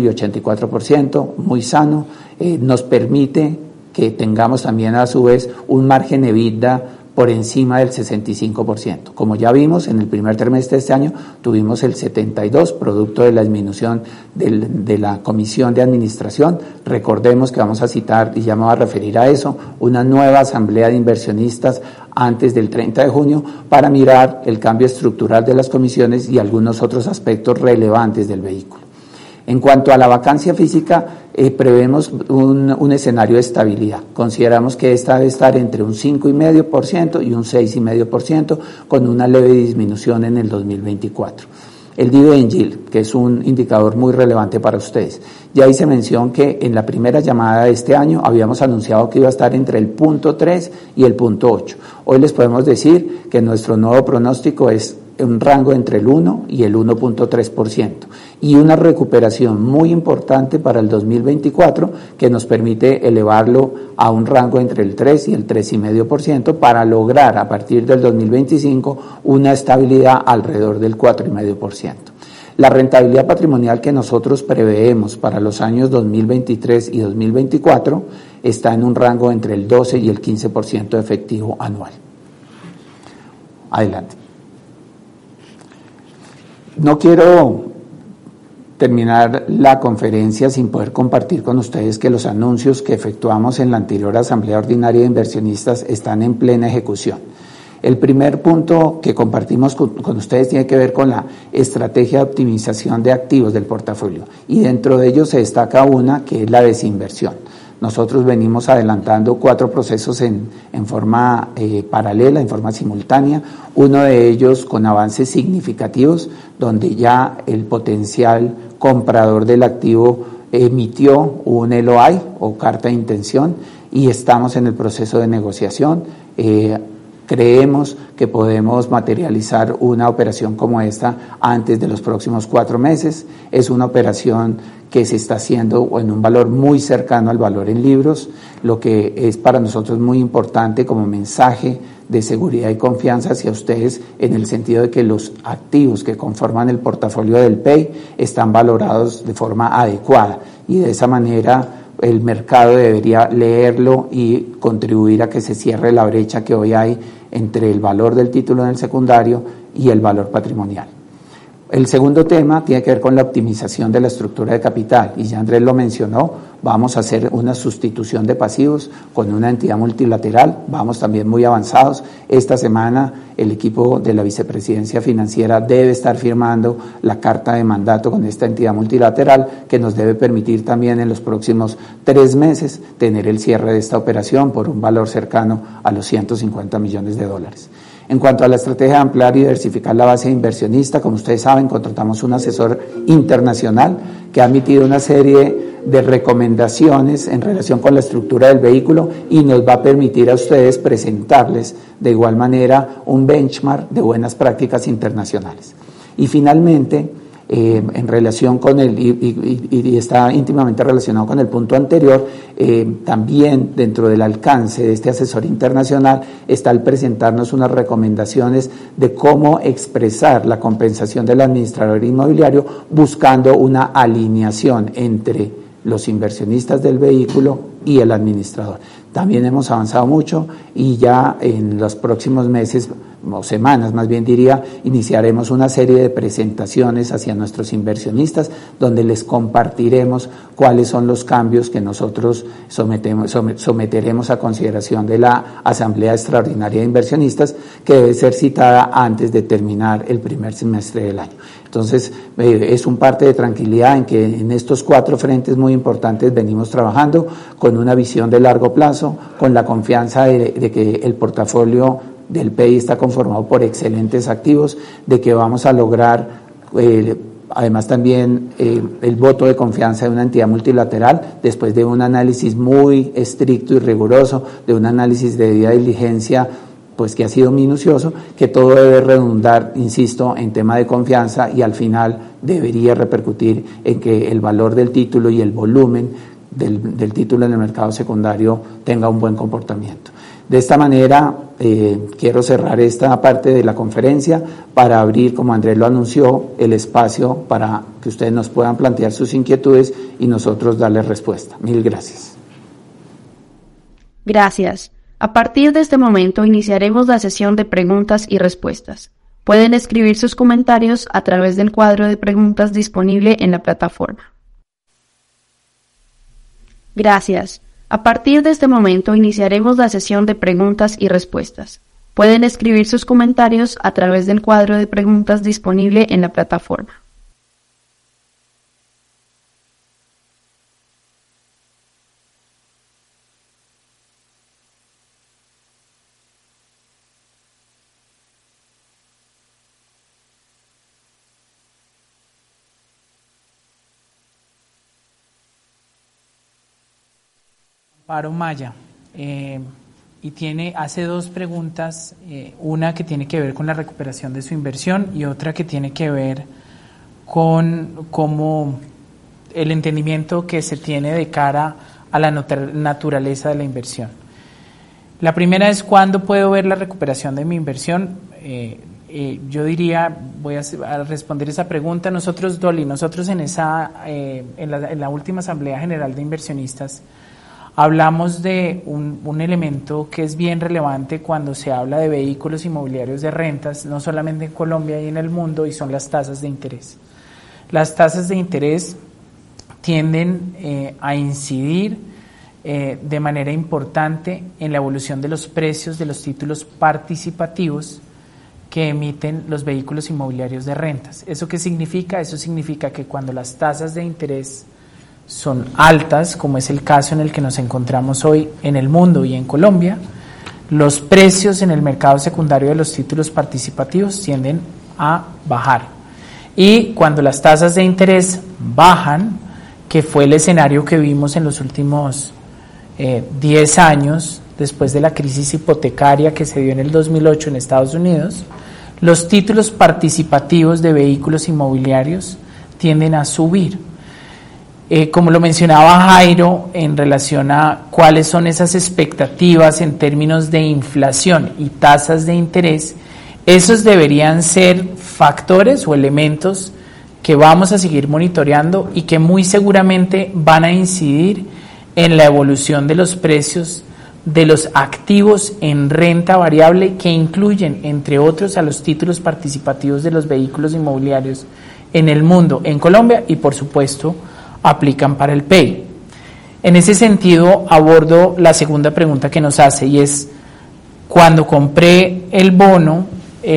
C: 84%, muy sano, nos permite que tengamos también a su vez un margen EBITDA por encima del 65%. Como ya vimos, en el primer trimestre de este año tuvimos el 72%, producto de la disminución de la comisión de administración. Recordemos que vamos a citar, y ya me voy a referir a eso, una nueva asamblea de inversionistas antes del 30 de junio para mirar el cambio estructural de las comisiones y algunos otros aspectos relevantes del vehículo. En cuanto a la vacancia física, prevemos un escenario de estabilidad. Consideramos que esta debe estar entre un 5,5% y un 6,5%, con una leve disminución en el 2024. El dividend yield, que es un indicador muy relevante para ustedes. Ya hice mención que en la primera llamada de este año habíamos anunciado que iba a estar entre el 0.3 y el 0.8. Hoy les podemos decir que nuestro nuevo pronóstico es un rango entre el 1 y el 1.3% y una recuperación muy importante para el 2024 que nos permite elevarlo a un rango entre el 3 y el 3,5% para lograr a partir del 2025 una estabilidad alrededor del 4,5%. La rentabilidad patrimonial que nosotros preveemos para los años 2023 y 2024 está en un rango entre el 12 y el 15% efectivo anual. Adelante. No quiero terminar la conferencia sin poder compartir con ustedes que los anuncios que efectuamos en la anterior Asamblea Ordinaria de Inversionistas están en plena ejecución. El primer punto que compartimos con ustedes tiene que ver con la estrategia de optimización de activos del portafolio y dentro de ellos se destaca una que es la desinversión. Nosotros venimos adelantando 4 procesos en forma paralela, en forma simultánea, uno de ellos con avances significativos, donde ya el potencial comprador del activo emitió un LOI o carta de intención y estamos en el proceso de negociación. Creemos que podemos materializar una operación como esta antes de los próximos 4 meses. Es una operación que se está haciendo en un valor muy cercano al valor en libros, lo que es para nosotros muy importante como mensaje de seguridad y confianza hacia ustedes en el sentido de que los activos que conforman el portafolio del PEI están valorados de forma adecuada y de esa manera el mercado debería leerlo y contribuir a que se cierre la brecha que hoy hay entre el valor del título en el secundario y el valor patrimonial. El segundo tema tiene que ver con la optimización de la estructura de capital, y ya Andrés lo mencionó, vamos a hacer una sustitución de pasivos con una entidad multilateral, vamos también muy avanzados. Esta semana el equipo de la Vicepresidencia Financiera debe estar firmando la carta de mandato con esta entidad multilateral que nos debe permitir también en los próximos 3 meses tener el cierre de esta operación por un valor cercano a los $150 millones. En cuanto a la estrategia de ampliar y diversificar la base de inversionista, como ustedes saben, contratamos un asesor internacional que ha emitido una serie de recomendaciones en relación con la estructura del vehículo y nos va a permitir a ustedes presentarles de igual manera un benchmark de buenas prácticas internacionales. Y finalmente, en relación con y está íntimamente relacionado con el punto anterior, también dentro del alcance de este asesor internacional está el presentarnos unas recomendaciones de cómo expresar la compensación del administrador inmobiliario buscando una alineación entre los inversionistas del vehículo y el administrador. También hemos avanzado mucho y ya en los próximos meses o semanas, más bien diría, iniciaremos una serie de presentaciones hacia nuestros inversionistas donde les compartiremos cuáles son los cambios que nosotros someteremos a consideración de la Asamblea Extraordinaria de Inversionistas, que debe ser citada antes de terminar el primer semestre del año. Entonces, es un parte de tranquilidad en que en estos 4 frentes muy importantes venimos trabajando con una visión de largo plazo, con la confianza de que el portafolio del PEI está conformado por excelentes activos, de que vamos a lograr además también el voto de confianza de una entidad multilateral después de un análisis muy estricto y riguroso, de un análisis de debida diligencia pues que ha sido minucioso, que todo debe redundar, insisto, en tema de confianza y al final debería repercutir en que el valor del título y el volumen del título en el mercado secundario tenga un buen comportamiento. De esta manera quiero cerrar esta parte de la conferencia para abrir, como Andrés lo anunció, el espacio para que ustedes nos puedan plantear sus inquietudes y nosotros darles respuesta. Mil gracias.
A: Gracias. A partir de este momento iniciaremos la sesión de preguntas y respuestas. Pueden escribir sus comentarios a través del cuadro de preguntas disponible en la plataforma. Gracias. A partir de este momento iniciaremos la sesión de preguntas y respuestas. Pueden escribir sus comentarios a través del cuadro de preguntas disponible en la plataforma.
B: Amparo Maya, hace 2 preguntas, una que tiene que ver con la recuperación de su inversión y otra que tiene que ver con cómo el entendimiento que se tiene de cara a la naturaleza de la inversión. La primera es: ¿cuándo puedo ver la recuperación de mi inversión? Yo diría, voy a responder esa pregunta. Nosotros en la última Asamblea General de Inversionistas hablamos de un elemento que es bien relevante cuando se habla de vehículos inmobiliarios de rentas, no solamente en Colombia y en el mundo, y son las tasas de interés. Las tasas de interés tienden a incidir de manera importante en la evolución de los precios de los títulos participativos que emiten los vehículos inmobiliarios de rentas. ¿Eso qué significa? Eso significa que cuando las tasas de interés son altas, como es el caso en el que nos encontramos hoy en el mundo y en Colombia, los precios en el mercado secundario de los títulos participativos tienden a bajar. Y cuando las tasas de interés bajan, que fue el escenario que vimos en los últimos 10 años, después de la crisis hipotecaria que se dio en el 2008 en Estados Unidos, los títulos participativos de vehículos inmobiliarios tienden a subir. Como lo mencionaba Jairo, en relación a cuáles son esas expectativas en términos de inflación y tasas de interés, esos deberían ser factores o elementos que vamos a seguir monitoreando y que muy seguramente van a incidir en la evolución de los precios de los activos en renta variable que incluyen, entre otros, a los títulos participativos de los vehículos inmobiliarios en el mundo, en Colombia, y por supuesto aplican para el PEI. En ese sentido abordo la segunda pregunta que nos hace, y es: cuando compré el bono,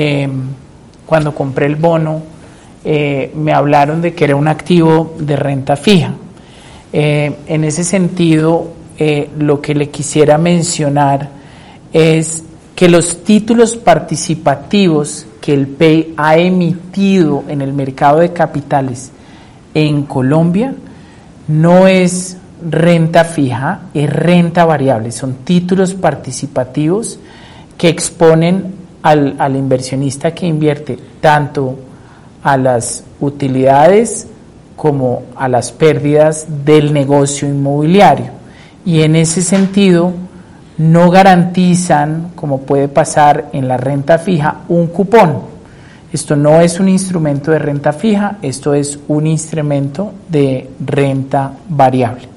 B: me hablaron de que era un activo de renta fija. En ese sentido, lo que le quisiera mencionar es que los títulos participativos que el PEI ha emitido en el mercado de capitales en Colombia no es renta fija, es renta variable. Son títulos participativos que exponen al inversionista que invierte tanto a las utilidades como a las pérdidas del negocio inmobiliario. Y en ese sentido no garantizan, como puede pasar en la renta fija, un cupón. Esto no es un instrumento de renta fija, esto es un instrumento de renta variable.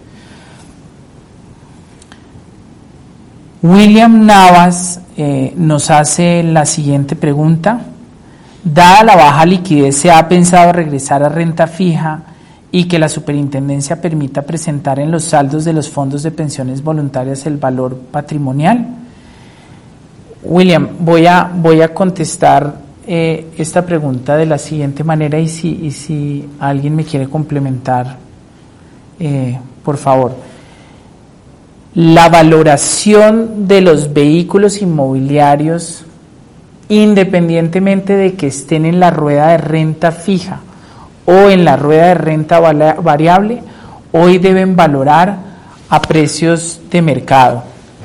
B: William Navas nos hace la siguiente pregunta: dada la baja liquidez, ¿se ha pensado regresar a renta fija y que la superintendencia permita presentar en los saldos de los fondos de pensiones voluntarias el valor patrimonial? William, voy a contestar esta pregunta de la siguiente manera, y si alguien me quiere complementar, por favor. La valoración de los vehículos inmobiliarios, independientemente de que estén en la rueda de renta fija o en la rueda de renta variable, hoy deben valorar a precios de mercado.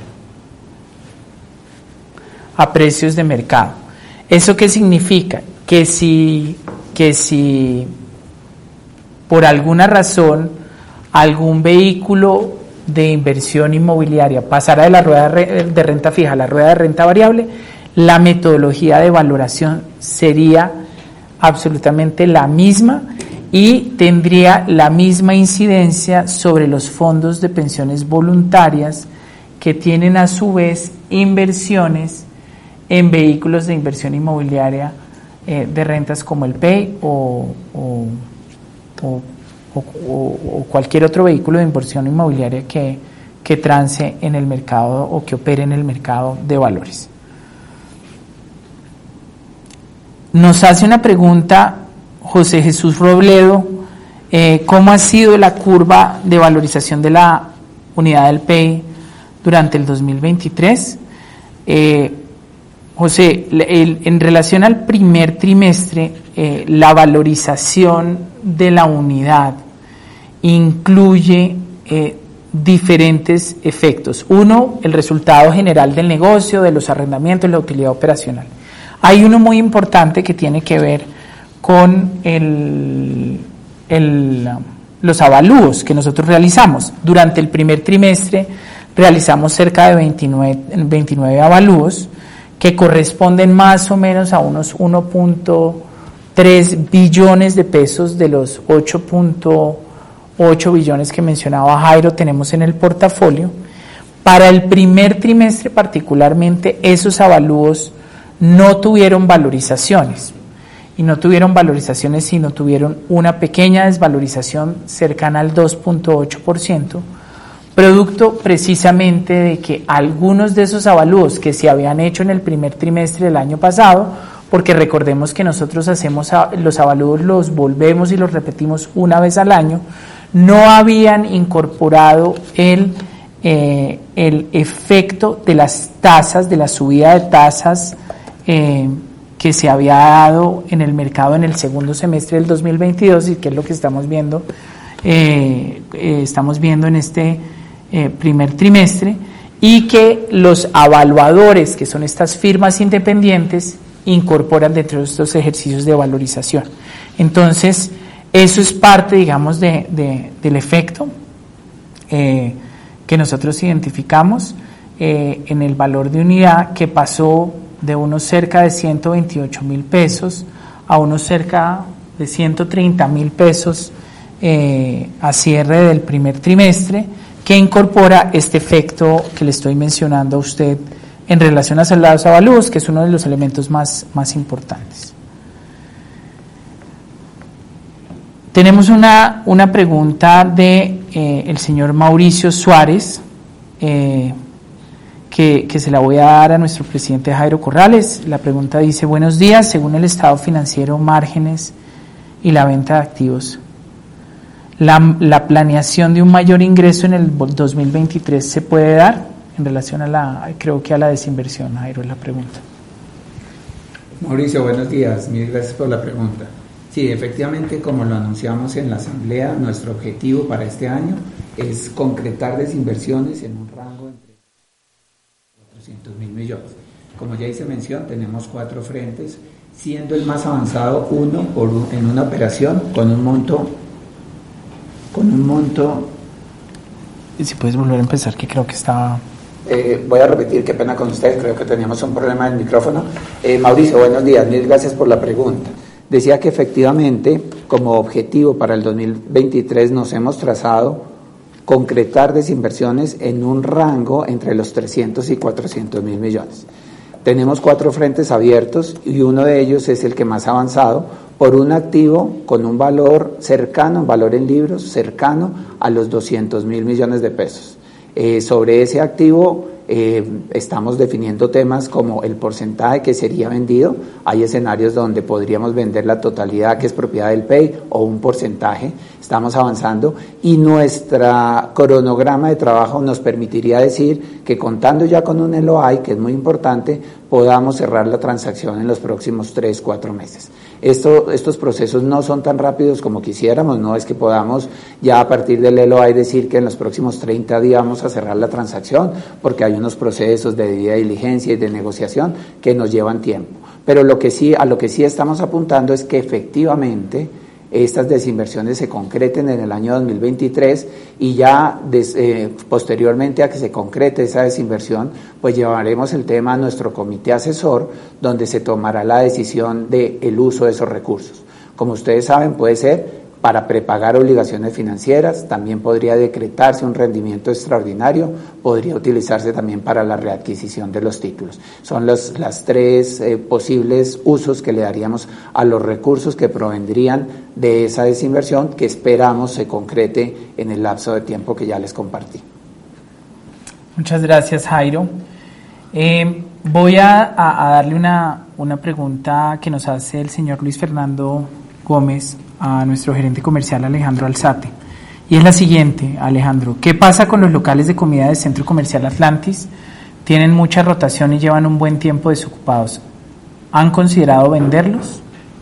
B: A precios de mercado. ¿Eso qué significa? Que si por alguna razón algún vehículo de inversión inmobiliaria pasara de la rueda de renta fija a la rueda de renta variable, la metodología de valoración sería absolutamente la misma y tendría la misma incidencia sobre los fondos de pensiones voluntarias, que tienen a su vez inversiones en vehículos de inversión inmobiliaria de rentas como el PEI o cualquier otro vehículo de inversión inmobiliaria que trance en el mercado o que opere en el mercado de valores. Nos hace una pregunta José Jesús Robledo: ¿cómo ha sido la curva de valorización de la unidad del PEI durante el 2023? José, en relación al primer trimestre, la valorización de la unidad incluye diferentes efectos. Uno, el resultado general del negocio, de los arrendamientos, la utilidad operacional. Hay uno muy importante que tiene que ver con los avalúos que nosotros realizamos. Durante el primer trimestre realizamos cerca de 29 avalúos, que corresponden más o menos a unos 1.3 billones de pesos de los 8.8 billones que mencionaba Jairo tenemos en el portafolio. Para el primer trimestre particularmente, esos avalúos no tuvieron valorizaciones, y no tuvieron valorizaciones, sino tuvieron una pequeña desvalorización cercana al 2.8%, producto precisamente de que algunos de esos avalúos que se habían hecho en el primer trimestre del año pasado, porque recordemos que nosotros hacemos los avalúos, los volvemos y los repetimos una vez al año, no habían incorporado el efecto de las tasas, de la subida de tasas que se había dado en el mercado en el segundo semestre del 2022, y que es lo que estamos viendo en este primer trimestre, y que los evaluadores, que son estas firmas independientes, incorporan dentro de estos ejercicios de valorización. Entonces, eso es parte, digamos, del efecto que nosotros identificamos en el valor de unidad, que pasó de unos cerca de 128.000 pesos a unos cerca de 130.000 pesos a cierre del primer trimestre, que incorpora este efecto que le estoy mencionando a usted en relación a saldos avalúos, que es uno de los elementos más importantes. Tenemos una pregunta de el señor Mauricio Suárez, que se la voy a dar a nuestro presidente Jairo Corrales. La pregunta dice: buenos días, según el estado financiero, márgenes y la venta de activos, ¿la planeación de un mayor ingreso en el 2023 se puede dar en relación a la desinversión? Jairo, es la pregunta.
C: Mauricio, buenos días, mil gracias por la pregunta. Sí, efectivamente, como lo anunciamos en la asamblea, nuestro objetivo para este año es concretar desinversiones en un rango entre 400.000 millones. Como ya hice mención, tenemos 4 frentes, siendo el más avanzado en una operación con un monto.
B: Si puedes volver a empezar, que creo que estaba...
C: voy a repetir, qué pena con ustedes, creo que teníamos un problema en el micrófono. Mauricio, buenos días, mil gracias por la pregunta. Decía que efectivamente, como objetivo para el 2023 nos hemos trazado concretar desinversiones en un rango entre los 300 y 400.000 millones. Tenemos 4 frentes abiertos y uno de ellos es el que más ha avanzado por un activo con un valor cercano, un valor en libros cercano a los 200.000 millones de pesos. Sobre ese activo estamos definiendo temas como el porcentaje que sería vendido. Hay escenarios donde podríamos vender la totalidad que es propiedad del PEI o un porcentaje. Estamos avanzando y nuestra cronograma de trabajo nos permitiría decir que, contando ya con un LOI, que es muy importante, podamos cerrar la transacción en los próximos 3-4 meses. Estos procesos no son tan rápidos como quisiéramos, no es que podamos ya a partir del LOI decir que en los próximos 30 días vamos a cerrar la transacción, porque hay unos procesos de debida diligencia y de negociación que nos llevan tiempo. Pero a lo que sí estamos apuntando es que efectivamente estas desinversiones se concreten en el año 2023 y ya posteriormente a que se concrete esa desinversión, pues llevaremos el tema a nuestro comité asesor, donde se tomará la decisión del uso de esos recursos. Como ustedes saben, puede ser para prepagar obligaciones financieras, también podría decretarse un rendimiento extraordinario, podría utilizarse también para la readquisición de los títulos. Son las 3 posibles usos que le daríamos a los recursos que provendrían de esa desinversión, que esperamos se concrete en el lapso de tiempo que ya les compartí.
B: Muchas gracias, Jairo. Voy a darle una pregunta que nos hace el señor Luis Fernando Gómez a nuestro gerente comercial Alejandro Alzate, y es la siguiente: Alejandro, ¿qué pasa con los locales de comida del Centro Comercial Atlantis? Tienen mucha rotación y llevan un buen tiempo desocupados. ¿Han considerado venderlos?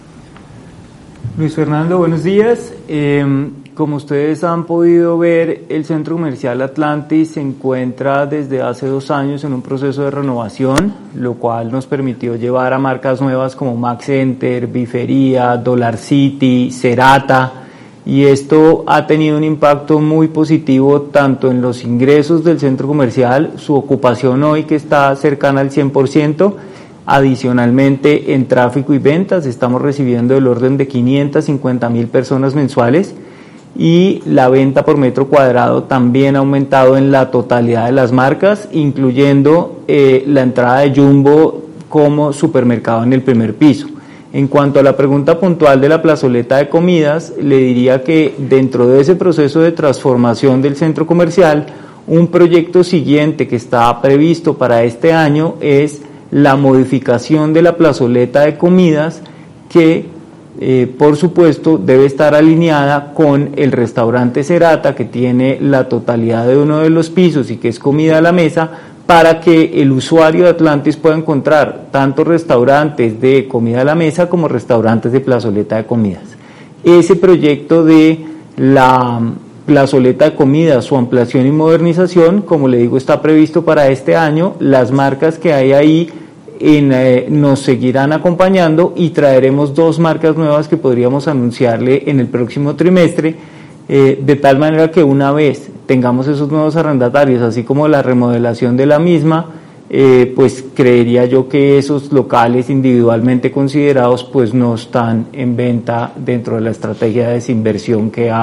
D: Luis Fernando, buenos días. Como ustedes han podido ver, el Centro Comercial Atlantis se encuentra desde hace 2 años en un proceso de renovación, lo cual nos permitió llevar a marcas nuevas como Max Center, Bifería, Dollar City, Cerata, y esto ha tenido un impacto muy positivo tanto en los ingresos del centro comercial, su ocupación hoy que está cercana al 100%, adicionalmente en tráfico y ventas estamos recibiendo el orden de 550.000 personas mensuales, y la venta por metro cuadrado también ha aumentado en la totalidad de las marcas, incluyendo la entrada de Jumbo como supermercado en el primer piso. En cuanto a la pregunta puntual de la plazoleta de comidas, le diría que dentro de ese proceso de transformación del centro comercial, un proyecto siguiente que está previsto para este año es la modificación de la plazoleta de comidas, que por supuesto debe estar alineada con el restaurante Cerata, que tiene la totalidad de uno de los pisos y que es comida a la mesa, para que el usuario de Atlantis pueda encontrar tanto restaurantes de comida a la mesa como restaurantes de plazoleta de comidas. Ese proyecto de la plazoleta de comidas, su ampliación y modernización, como le digo, está previsto para este año. Las marcas que hay ahí nos seguirán acompañando y traeremos 2 marcas nuevas que podríamos anunciarle en el próximo trimestre, de tal manera que una vez tengamos esos nuevos arrendatarios, así como la remodelación de la misma, pues creería yo que esos locales individualmente considerados pues no están en venta dentro de la estrategia de desinversión que ha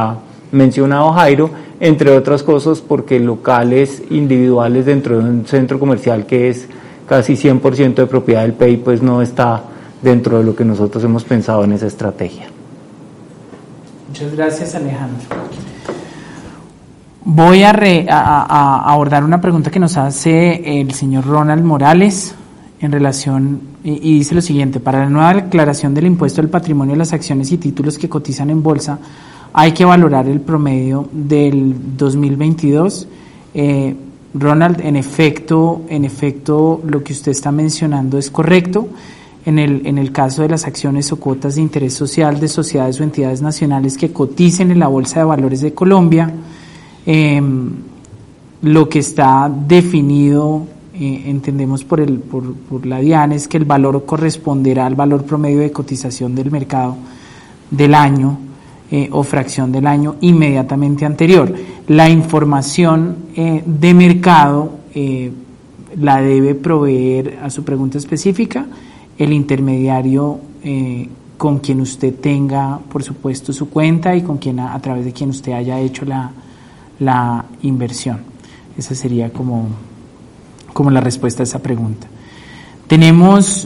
D: mencionado Jairo, entre otras cosas porque locales individuales dentro de un centro comercial que es casi 100% de propiedad del PEI, pues no está dentro de lo que nosotros hemos pensado en esa estrategia.
B: Muchas gracias, Alejandro. Voy a abordar una pregunta que nos hace el señor Ronald Morales en relación, y dice lo siguiente: para la nueva declaración del impuesto al patrimonio de las acciones y títulos que cotizan en bolsa, hay que valorar el promedio del 2022. Ronald, en efecto, lo que usted está mencionando es correcto. En el caso de las acciones o cuotas de interés social de sociedades o entidades nacionales que coticen en la Bolsa de Valores de Colombia, lo que está definido, entendemos por la DIAN, es que el valor corresponderá al valor promedio de cotización del mercado del año o fracción del año inmediatamente anterior. La información de mercado la debe proveer, a su pregunta específica, el intermediario con quien usted tenga, por supuesto, su cuenta y con quien a través de quien usted haya hecho la inversión. Esa sería como la respuesta a esa pregunta. Tenemos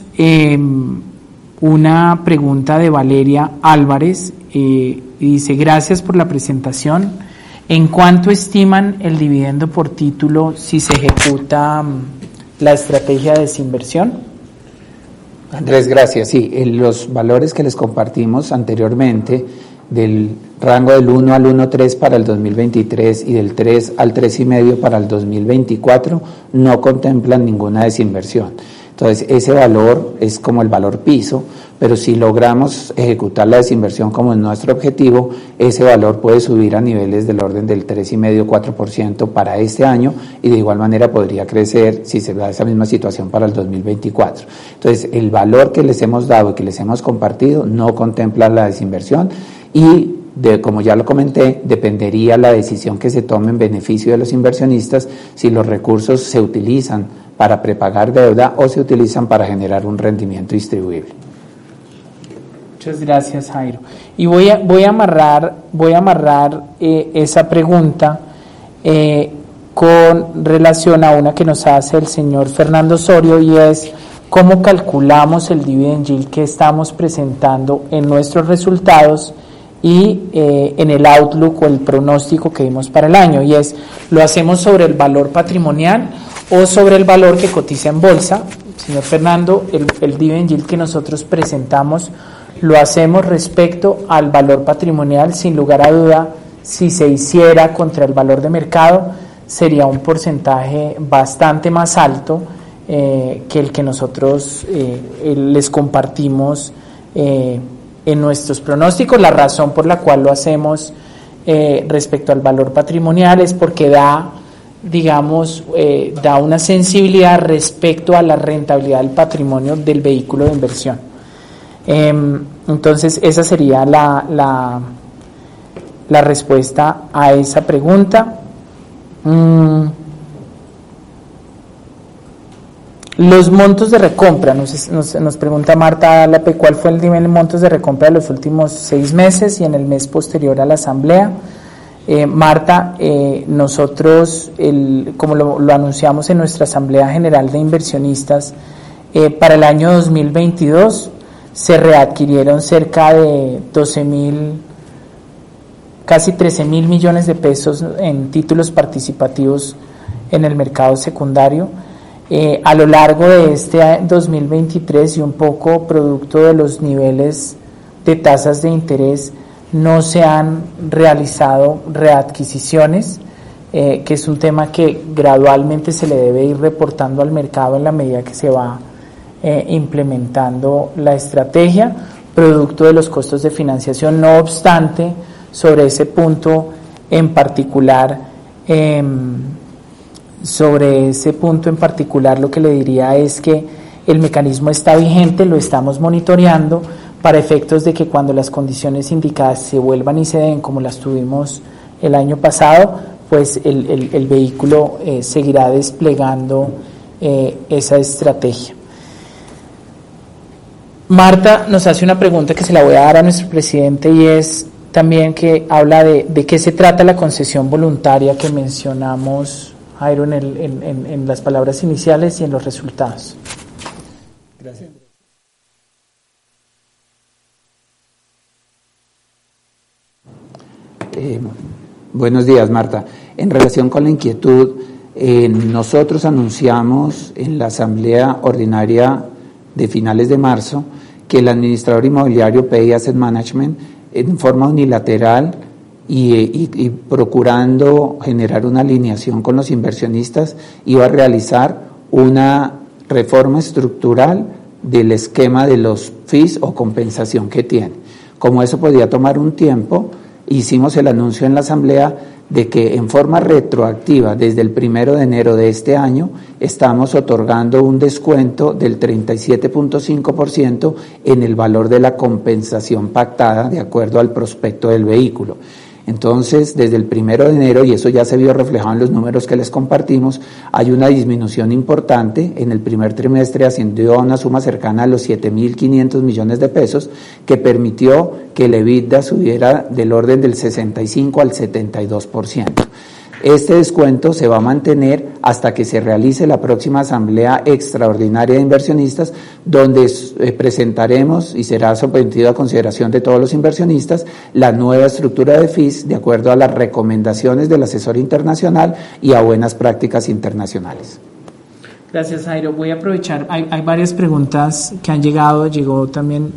B: una pregunta de Valeria Álvarez y dice: gracias por la presentación. ¿En cuánto estiman el dividendo por título si se ejecuta la estrategia de desinversión?
C: Andrés, gracias. Sí, los valores que les compartimos anteriormente del rango del 1 al 1.3 para el 2023 y del 3 al 3.5 para el 2024 no contemplan ninguna desinversión. Entonces, ese valor es como el valor piso, pero si logramos ejecutar la desinversión como es nuestro objetivo, ese valor puede subir a niveles del orden del 3,5-4% para este año, y de igual manera podría crecer si se da esa misma situación para el 2024. Entonces, el valor que les hemos dado y que les hemos compartido no contempla la desinversión, y como ya lo comenté, dependería la decisión que se tome en beneficio de los inversionistas si los recursos se utilizan para prepagar deuda o se utilizan para generar un rendimiento distribuible.
B: Muchas gracias, Jairo. Y voy a amarrar esa pregunta con relación a una que nos hace el señor Fernando Osorio, y es: ¿cómo calculamos el dividend yield que estamos presentando en nuestros resultados y en el outlook o el pronóstico que dimos para el año? Y es: ¿lo hacemos sobre el valor patrimonial o sobre el valor que cotiza en bolsa? Señor Fernando, el dividend yield que nosotros presentamos lo hacemos respecto al valor patrimonial. Sin lugar a duda, si se hiciera contra el valor de mercado, sería un porcentaje bastante más alto que el que nosotros les compartimos en nuestros pronósticos. La razón por la cual lo hacemos respecto al valor patrimonial es porque da una sensibilidad respecto a la rentabilidad del patrimonio del vehículo de inversión. Entonces, esa sería la respuesta a esa pregunta. Los montos de recompra, nos pregunta Marta Álape, ¿cuál fue el nivel de montos de recompra de los últimos 6 meses y en el mes posterior a la asamblea? Marta, nosotros, como lo anunciamos en nuestra Asamblea General de Inversionistas, para el año 2022 se readquirieron cerca de 12.000, casi 13.000 millones de pesos en títulos participativos en el mercado secundario. A lo largo de este 2023 y un poco producto de los niveles de tasas de interés, no se han realizado readquisiciones, que es un tema que gradualmente se le debe ir reportando al mercado en la medida que se va implementando la estrategia, producto de los costos de financiación. No obstante, sobre ese punto en particular, lo que le diría es que el mecanismo está vigente, lo estamos monitoreando para efectos de que cuando las condiciones indicadas se vuelvan y se den como las tuvimos el año pasado, pues el vehículo seguirá desplegando esa estrategia. Marta nos hace una pregunta que se la voy a dar a nuestro presidente, y es: también que habla de qué se trata la concesión voluntaria que mencionamos, Jairo, en las palabras iniciales y en los resultados.
C: Gracias. Buenos días, Marta. En relación con la inquietud, nosotros anunciamos en la Asamblea Ordinaria de finales de marzo que el administrador inmobiliario PI Asset Management, en forma unilateral y procurando generar una alineación con los inversionistas, iba a realizar una reforma estructural del esquema de los fees o compensación que tiene. Como eso podía tomar un tiempo, hicimos el anuncio en la Asamblea de que en forma retroactiva, desde el 1 de enero de este año, estamos otorgando un descuento del 37.5% en el valor de la compensación pactada de acuerdo al prospecto del vehículo. Entonces, desde el 1 de enero, y eso ya se vio reflejado en los números que les compartimos, hay una disminución importante. En el primer trimestre ascendió a una suma cercana a los 7.500 millones de pesos, que permitió que el EBITDA subiera del orden del 65 al 72%. Este descuento se va a mantener hasta que se realice la próxima Asamblea Extraordinaria de Inversionistas, donde presentaremos y será sometido a consideración de todos los inversionistas la nueva estructura de fees de acuerdo a las recomendaciones del asesor internacional y a buenas prácticas internacionales.
B: Gracias, Jairo. Voy a aprovechar, hay varias preguntas que han llegado, llegó también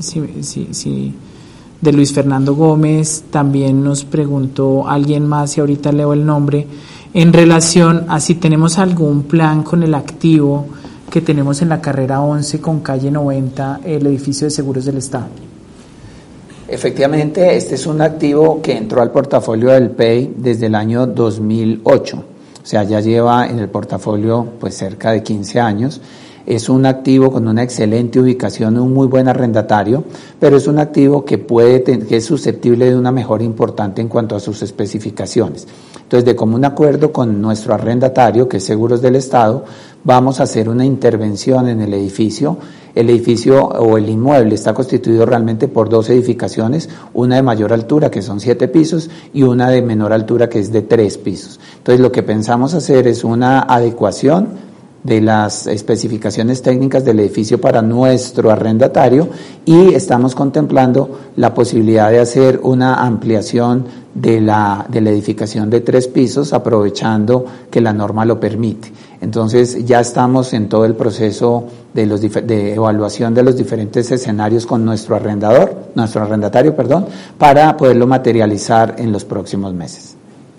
B: de Luis Fernando Gómez, también nos preguntó alguien más y ahorita leo el nombre, en relación a si tenemos algún plan con el activo que tenemos en la carrera 11 con calle 90, el edificio de seguros del Estado.
C: Efectivamente, este es un activo que entró al portafolio del PEI desde el año 2008, o sea, ya lleva en el portafolio pues cerca de 15 años. Es un activo con una excelente ubicación, un muy buen arrendatario, pero es un activo que es susceptible de una mejora importante en cuanto a sus especificaciones. Entonces, de común acuerdo con nuestro arrendatario, que es Seguros del Estado, vamos a hacer una intervención en el edificio. El edificio o el inmueble está constituido realmente por dos edificaciones, una de mayor altura, que son 7 pisos, y una de menor altura, que es de 3 pisos. Entonces, lo que pensamos hacer es una adecuación de las especificaciones técnicas del edificio para nuestro arrendatario, y estamos contemplando la posibilidad de hacer una ampliación de la edificación de 3 pisos, aprovechando que la norma lo permite. Entonces ya estamos en todo el proceso de evaluación de los diferentes escenarios con nuestro arrendatario, para poderlo materializar en los próximos meses.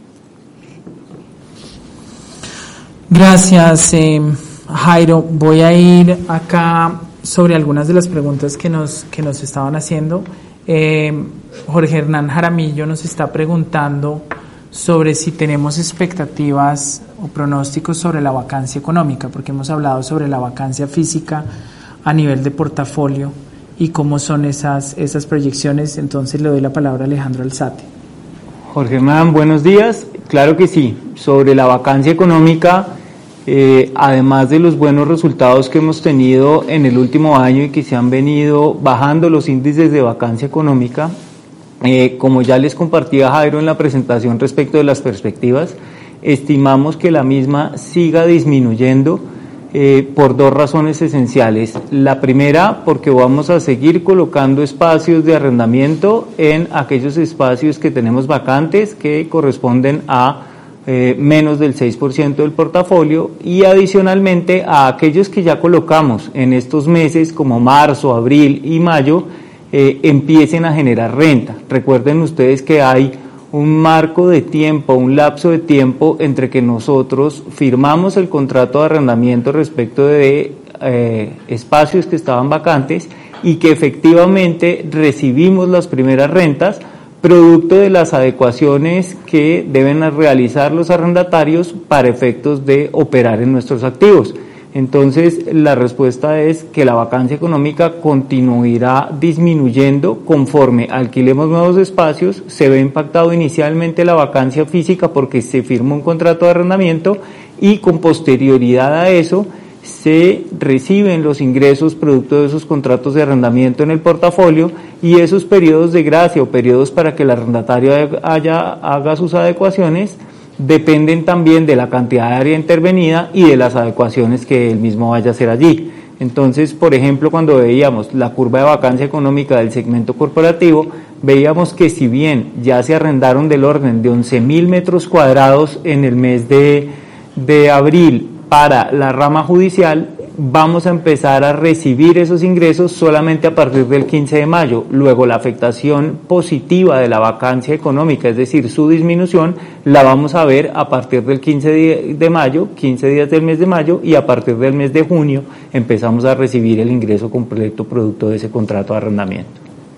B: Gracias, Jairo. Voy a ir acá sobre algunas de las preguntas que nos estaban haciendo. Jorge Hernán Jaramillo nos está preguntando sobre si tenemos expectativas o pronósticos sobre la vacancia económica, porque hemos hablado sobre la vacancia física a nivel de portafolio y cómo son esas proyecciones. Entonces le doy la palabra a Alejandro Alzate.
D: Jorge Hernán, buenos días. Claro que sí, sobre la vacancia económica, además de los buenos resultados que hemos tenido en el último año y que se han venido bajando los índices de vacancia económica, como ya les compartía Jairo en la presentación respecto de las perspectivas, estimamos que la misma siga disminuyendo por dos razones esenciales. La primera, porque vamos a seguir colocando espacios de arrendamiento en aquellos espacios que tenemos vacantes, que corresponden a menos del 6% del portafolio, y adicionalmente a aquellos que ya colocamos en estos meses como marzo, abril y mayo, empiecen a generar renta. Recuerden ustedes que hay un marco de tiempo, un lapso de tiempo entre que nosotros firmamos el contrato de arrendamiento respecto de espacios que estaban vacantes y que efectivamente recibimos las primeras rentas, producto de las adecuaciones que deben realizar los arrendatarios para efectos de operar en nuestros activos. Entonces, la respuesta es que la vacancia económica continuará disminuyendo conforme alquilemos nuevos espacios. Se ve impactado inicialmente la vacancia física porque se firma un contrato de arrendamiento y con posterioridad a eso se reciben los ingresos producto de esos contratos de arrendamiento en el portafolio, y esos periodos de gracia o periodos para que el arrendatario haga sus adecuaciones dependen también de la cantidad de área intervenida y de las adecuaciones que él mismo vaya a hacer allí. Entonces, por ejemplo, cuando veíamos la curva de vacancia económica del segmento corporativo, veíamos que si bien ya se arrendaron del orden de 11.000 metros cuadrados en el mes de abril para la rama judicial, vamos a empezar a recibir esos ingresos solamente a partir del 15 de mayo. Luego la afectación positiva de la vacancia económica, es decir, su disminución, la vamos a ver a partir del 15 de mayo, 15 días del mes de mayo, y a partir del mes de junio empezamos a recibir el ingreso completo producto de ese contrato de arrendamiento.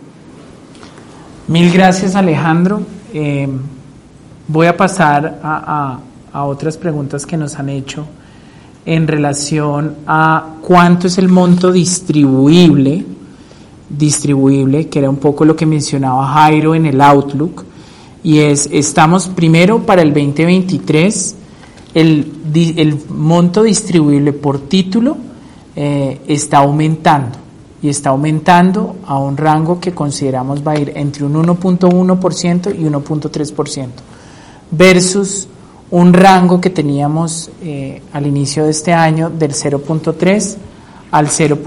B: Mil gracias, Alejandro. Voy a pasar a otras preguntas que nos han hecho en relación a cuánto es el monto distribuible, que era un poco lo que mencionaba Jairo en el Outlook, y estamos primero para el 2023, el monto distribuible por título está aumentando, y está aumentando a un rango que consideramos va a ir entre un 1.1% y 1.3%, versus un rango que teníamos al inicio de este año del 0.3 al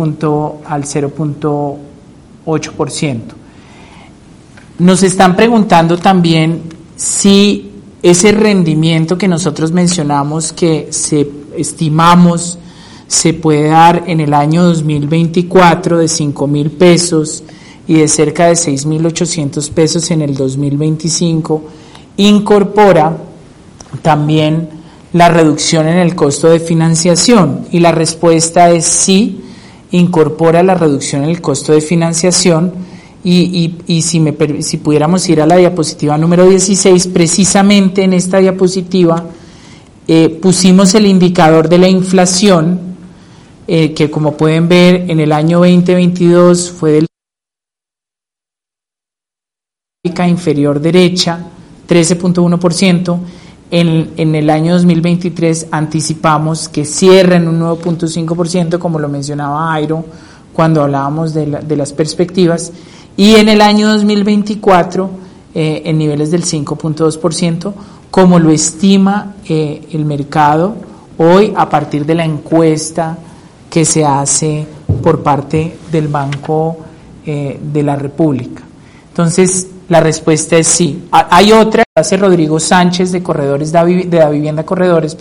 B: 0.8%. Nos están preguntando también si ese rendimiento que nosotros mencionamos que estimamos se puede dar en el año 2024 de 5.000 pesos y de cerca de 6.800 pesos en el 2025, incorpora también la reducción en el costo de financiación, y la respuesta es sí, incorpora la reducción en el costo de financiación, y si pudiéramos ir a la diapositiva número 16, precisamente en esta diapositiva pusimos el indicador de la inflación, que como pueden ver en el año 2022 fue del inferior derecha 13.1%. En el año 2023 anticipamos que cierre en un 9.5%, como lo mencionaba Jairo cuando hablábamos de las perspectivas, y en el año 2024 en niveles del 5.2%, como lo estima el mercado hoy a partir de la encuesta que se hace por parte del Banco de la República. Entonces, la respuesta es sí. Hay otra, hace Rodrigo Sánchez de Corredores de la Vivienda Corredores,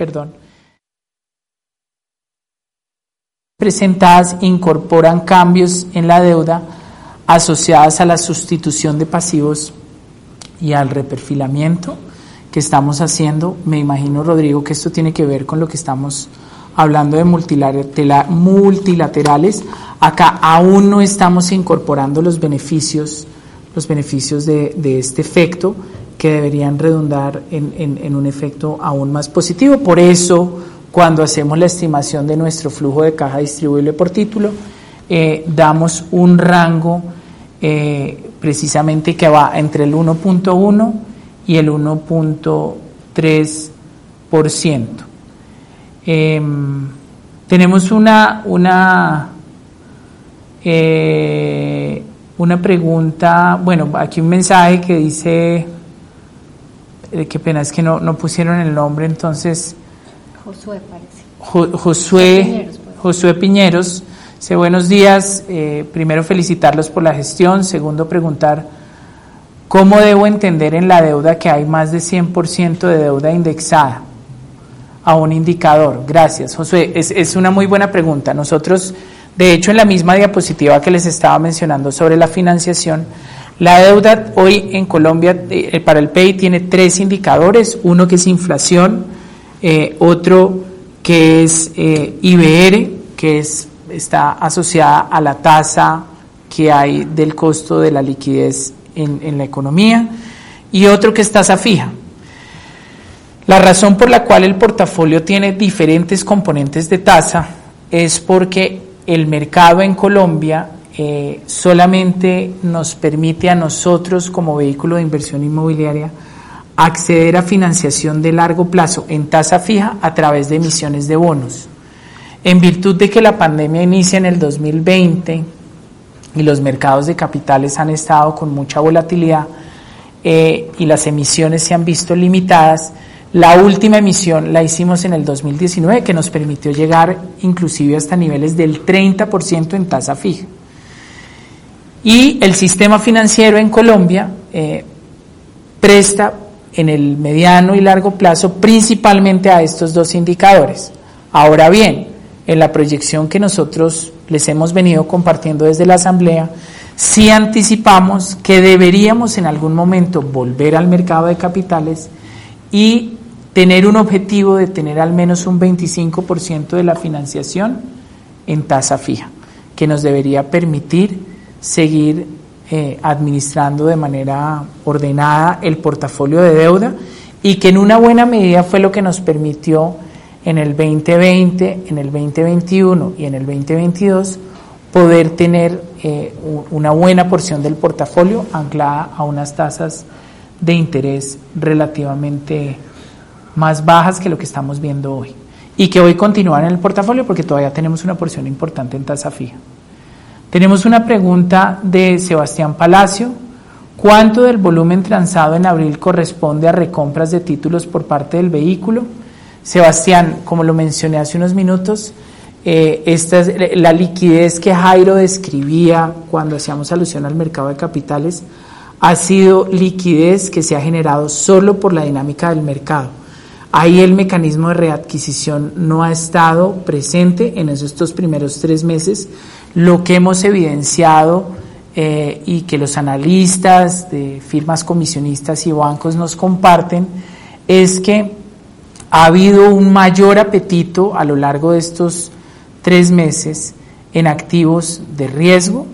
B: presentadas incorporan cambios en la deuda asociadas a la sustitución de pasivos y al reperfilamiento que estamos haciendo. Me imagino, Rodrigo, que esto tiene que ver con lo que estamos hablando de multilaterales. Acá aún no estamos incorporando los beneficios de este efecto, que deberían redundar en un efecto aún más positivo. Por eso, cuando hacemos la estimación de nuestro flujo de caja distribuible por título, damos un rango precisamente que va entre el 1.1 y el 1.3%. Tenemos una pregunta, bueno, aquí un mensaje que dice, qué pena, es que no pusieron el nombre, entonces
E: Josué parece.
B: Josué Piñeros dice: buenos días, primero felicitarlos por la gestión, segundo preguntar ¿cómo debo entender en la deuda que hay más de 100% de deuda indexada a un indicador? Gracias, Josué, es una muy buena pregunta. Nosotros, de hecho, en la misma diapositiva que les estaba mencionando sobre la financiación, la deuda hoy en Colombia para el PEI tiene 3 indicadores: uno que es inflación, otro que es IBR, que está asociada a la tasa que hay del costo de la liquidez en la economía, y otro que es tasa fija. La razón por la cual el portafolio tiene diferentes componentes de tasa es porque el mercado en Colombia solamente nos permite a nosotros como vehículo de inversión inmobiliaria acceder a financiación de largo plazo en tasa fija a través de emisiones de bonos. En virtud de que la pandemia inicia en el 2020 y los mercados de capitales han estado con mucha volatilidad y las emisiones se han visto limitadas. La última emisión la hicimos en el 2019, que nos permitió llegar inclusive hasta niveles del 30% en tasa fija. Y el sistema financiero en Colombia presta en el mediano y largo plazo principalmente a estos dos indicadores. Ahora bien, en la proyección que nosotros les hemos venido compartiendo desde la Asamblea, sí anticipamos que deberíamos en algún momento volver al mercado de capitales y tener un objetivo de tener al menos un 25% de la financiación en tasa fija, que nos debería permitir seguir administrando de manera ordenada el portafolio de deuda y que en una buena medida fue lo que nos permitió en el 2020, en el 2021 y en el 2022 poder tener una buena porción del portafolio anclada a unas tasas de interés relativamente más bajas que lo que estamos viendo hoy y que hoy continúan en el portafolio porque todavía tenemos una porción importante en tasa fija. Tenemos una pregunta de Sebastián Palacio. ¿Cuánto del volumen transado en abril corresponde a recompras de títulos por parte del vehículo? Sebastián, como lo mencioné hace unos minutos, esta es la liquidez que Jairo describía cuando hacíamos alusión al mercado de capitales, ha sido liquidez que se ha generado solo por la dinámica del mercado. Ahí el mecanismo de readquisición no ha estado presente en estos primeros 3 meses. Lo que hemos evidenciado y que los analistas de firmas comisionistas y bancos nos comparten es que ha habido un mayor apetito a lo largo de estos 3 meses en activos de riesgo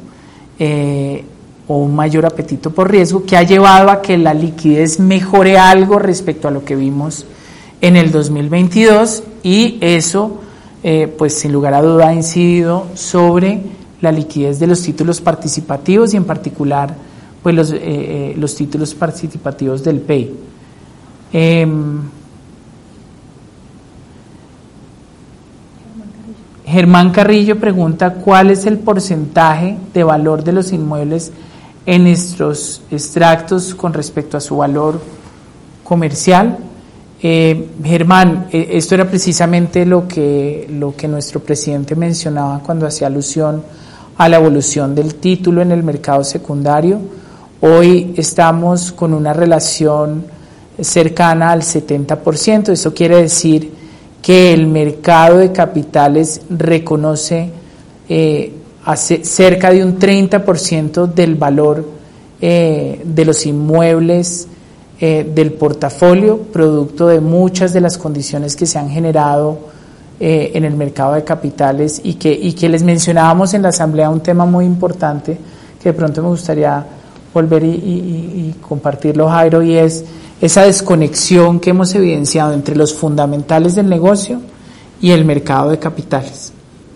B: o un mayor apetito por riesgo que ha llevado a que la liquidez mejore algo respecto a lo que vimos en el 2022 y eso pues sin lugar a duda ha incidido sobre la liquidez de los títulos participativos y en particular pues los títulos participativos del PEI. Germán Carrillo pregunta ¿cuál es el porcentaje de valor de los inmuebles en nuestros extractos con respecto a su valor comercial? Germán, esto era precisamente lo que nuestro presidente mencionaba cuando hacía alusión a la evolución del título en el mercado secundario. Hoy estamos con una relación cercana al 70%, eso quiere decir que el mercado de capitales reconoce cerca de un 30% del valor de los inmuebles del portafolio, producto de muchas de las condiciones que se han generado en el mercado de capitales y que les mencionábamos en la Asamblea un tema muy importante que de pronto me gustaría volver y compartirlo, Jairo, y es esa desconexión que hemos evidenciado entre los fundamentales del negocio y el mercado de capitales.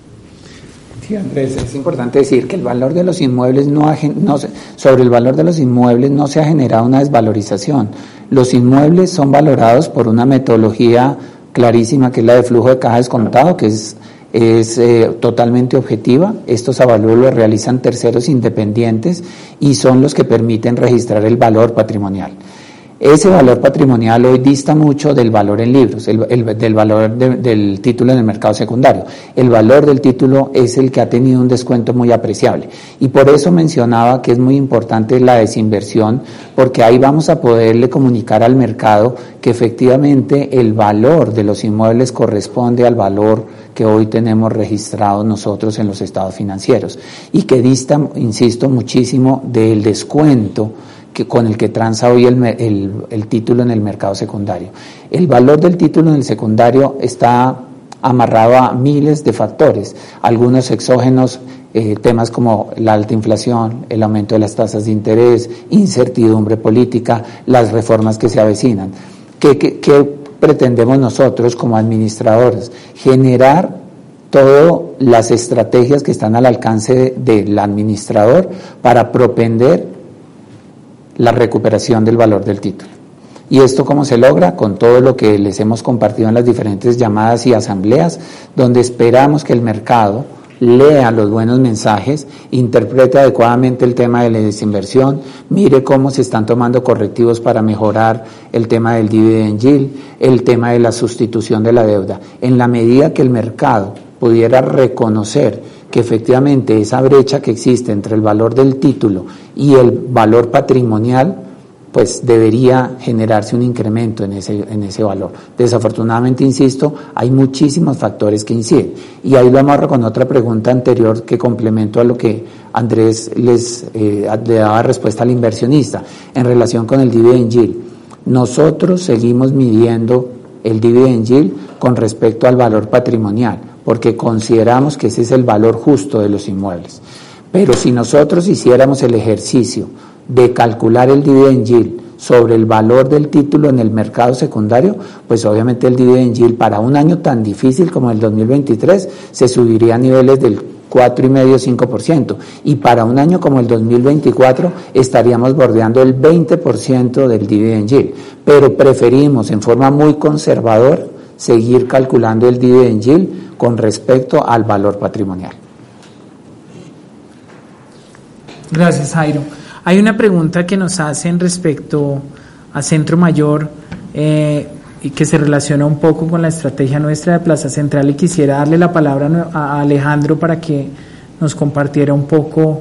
C: Sí, Andrés, es importante decir que el valor de los inmuebles sobre el valor de los inmuebles no se ha generado una desvalorización. Los inmuebles son valorados por una metodología clarísima que es la de flujo de caja descontado, que es totalmente objetiva. Estos avalúos los realizan terceros independientes y son los que permiten registrar el valor patrimonial. Ese valor patrimonial hoy dista mucho del valor en libros, del valor del título en el mercado secundario. El valor del título es el que ha tenido un descuento muy apreciable y por eso mencionaba que es muy importante la desinversión, porque ahí vamos a poderle comunicar al mercado que efectivamente el valor de los inmuebles corresponde al valor que hoy tenemos registrado nosotros en los estados financieros y que dista, insisto, muchísimo del descuento con el que transa hoy el título en el mercado secundario. El valor del título en el secundario está amarrado a miles de factores, algunos exógenos, temas como la alta inflación, el aumento de las tasas de interés, incertidumbre política, las reformas que se avecinan. ¿Qué pretendemos nosotros como administradores? Generar todas las estrategias que están al alcance del administrador para propender la recuperación del valor del título. ¿Y esto cómo se logra? Con todo lo que les hemos compartido en las diferentes llamadas y asambleas, donde esperamos que el mercado lea los buenos mensajes, interprete adecuadamente el tema de la desinversión, mire cómo se están tomando correctivos para mejorar el tema del dividend yield, el tema de la sustitución de la deuda. En la medida que el mercado pudiera reconocer que efectivamente esa brecha que existe entre el valor del título y el valor patrimonial, pues debería generarse un incremento en ese valor. Desafortunadamente, insisto, hay muchísimos factores que inciden. Y ahí lo amarro con otra pregunta anterior que complemento a lo que Andrés le daba respuesta al inversionista en relación con el dividend yield. Nosotros seguimos midiendo el dividend yield con respecto al valor patrimonial, porque consideramos que ese es el valor justo de los inmuebles. Pero si nosotros hiciéramos el ejercicio de calcular el dividend yield sobre el valor del título en el mercado secundario, pues obviamente el dividend yield para un año tan difícil como el 2023 se subiría a niveles del 4,5-5%, y para un año como el 2024 estaríamos bordeando el 20% del dividend yield, pero preferimos en forma muy conservadora seguir calculando el dividend yield con respecto al valor patrimonial.
B: Gracias, Jairo. Hay una pregunta que nos hacen respecto a Centro Mayor y que se relaciona un poco con la estrategia nuestra de Plaza Central, y quisiera darle la palabra a Alejandro para que nos compartiera un poco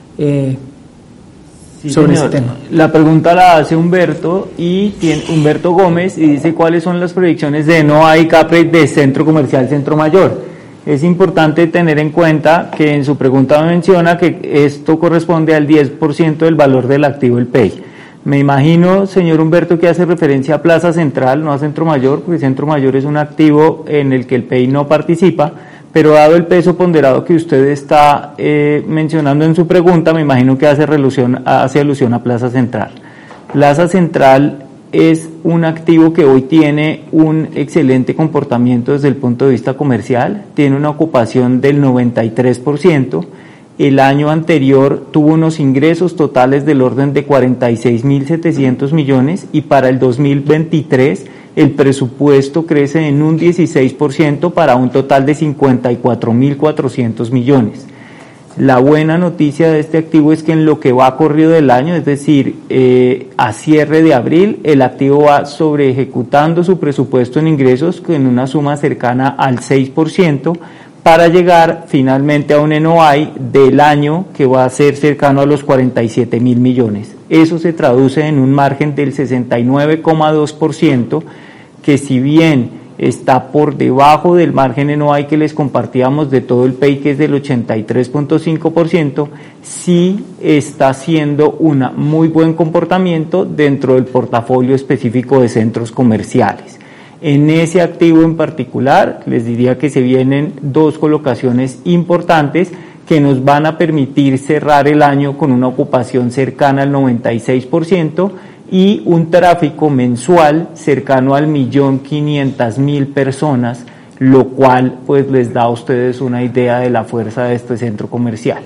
B: sobre este tema.
D: La pregunta la hace Humberto Humberto Gómez, y dice: ¿cuáles son las proyecciones de NOI y cap rate de Centro Comercial Centro Mayor? Es importante tener en cuenta que en su pregunta menciona que esto corresponde al 10% del valor del activo, el PEI. Me imagino, señor Humberto, que hace referencia a Plaza Central, no a Centro Mayor, porque Centro Mayor es un activo en el que el PEI no participa, pero dado el peso ponderado que usted está mencionando en su pregunta, me imagino que hace alusión a Plaza Central. Plaza Central es un activo que hoy tiene un excelente comportamiento desde el punto de vista comercial, tiene una ocupación del 93%, el año anterior tuvo unos ingresos totales del orden de 46.700 millones, y para el 2023 el presupuesto crece en un 16% para un total de 54.400 millones. La buena noticia de este activo es que en lo que va corrido del año, es decir, a cierre de abril, el activo va sobre ejecutando su presupuesto en ingresos con una suma cercana al 6%, para llegar finalmente a un NOI del año que va a ser cercano a los 47.000 millones. Eso se traduce en un margen del 69,2%, que si bien está por debajo del margen NOI que les compartíamos de todo el PEI, que es del 83,5%, sí está haciendo un muy buen comportamiento dentro del portafolio específico de centros comerciales. En ese activo en particular, les diría que se vienen dos colocaciones importantes que nos van a permitir cerrar el año con una ocupación cercana al 96%, y un tráfico mensual cercano al 1.500.000 personas, lo cual pues les da a ustedes una idea de la fuerza de este centro comercial.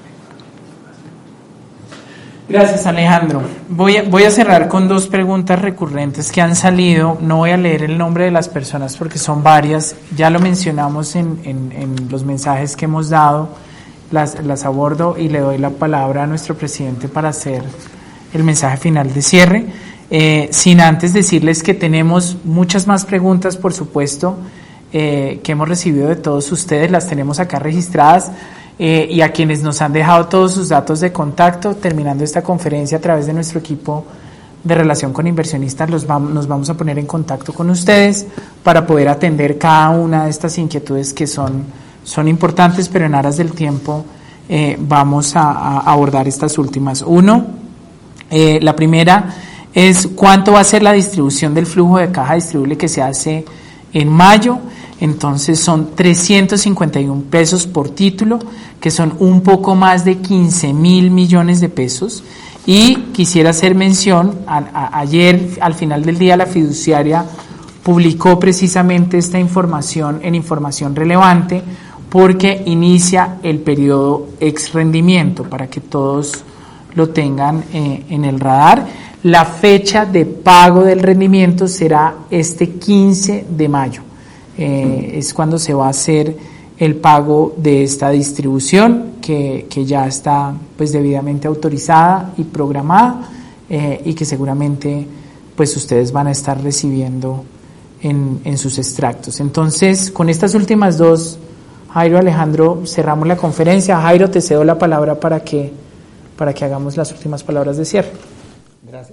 B: Gracias, Alejandro. Voy a cerrar con dos preguntas recurrentes que han salido. No voy a leer el nombre de las personas porque son varias, ya lo mencionamos en los mensajes que hemos dado, las abordo y le doy la palabra a nuestro presidente para hacer el mensaje final de cierre, sin antes decirles que tenemos muchas más preguntas, por supuesto, que hemos recibido de todos ustedes, las tenemos acá registradas, y a quienes nos han dejado todos sus datos de contacto, terminando esta conferencia a través de nuestro equipo de relación con inversionistas, nos vamos a poner en contacto con ustedes para poder atender cada una de estas inquietudes que son importantes, pero en aras del tiempo vamos a abordar estas últimas. La primera es cuánto va a ser la distribución del flujo de caja distribuible que se hace en mayo. Entonces son 351 pesos por título, que son un poco más de 15.000 millones de pesos. Y quisiera hacer mención, ayer al final del día la fiduciaria publicó precisamente esta información en Información Relevante, porque inicia el periodo ex rendimiento, para que todos lo tengan en el radar. La fecha de pago del rendimiento será este 15 de mayo. Es cuando se va a hacer el pago de esta distribución que ya está pues debidamente autorizada y programada y que seguramente pues ustedes van a estar recibiendo en sus extractos. Entonces, con estas últimas dos, Jairo, Alejandro, cerramos la conferencia. Jairo, te cedo la palabra para que hagamos las últimas palabras de cierre.
C: Gracias.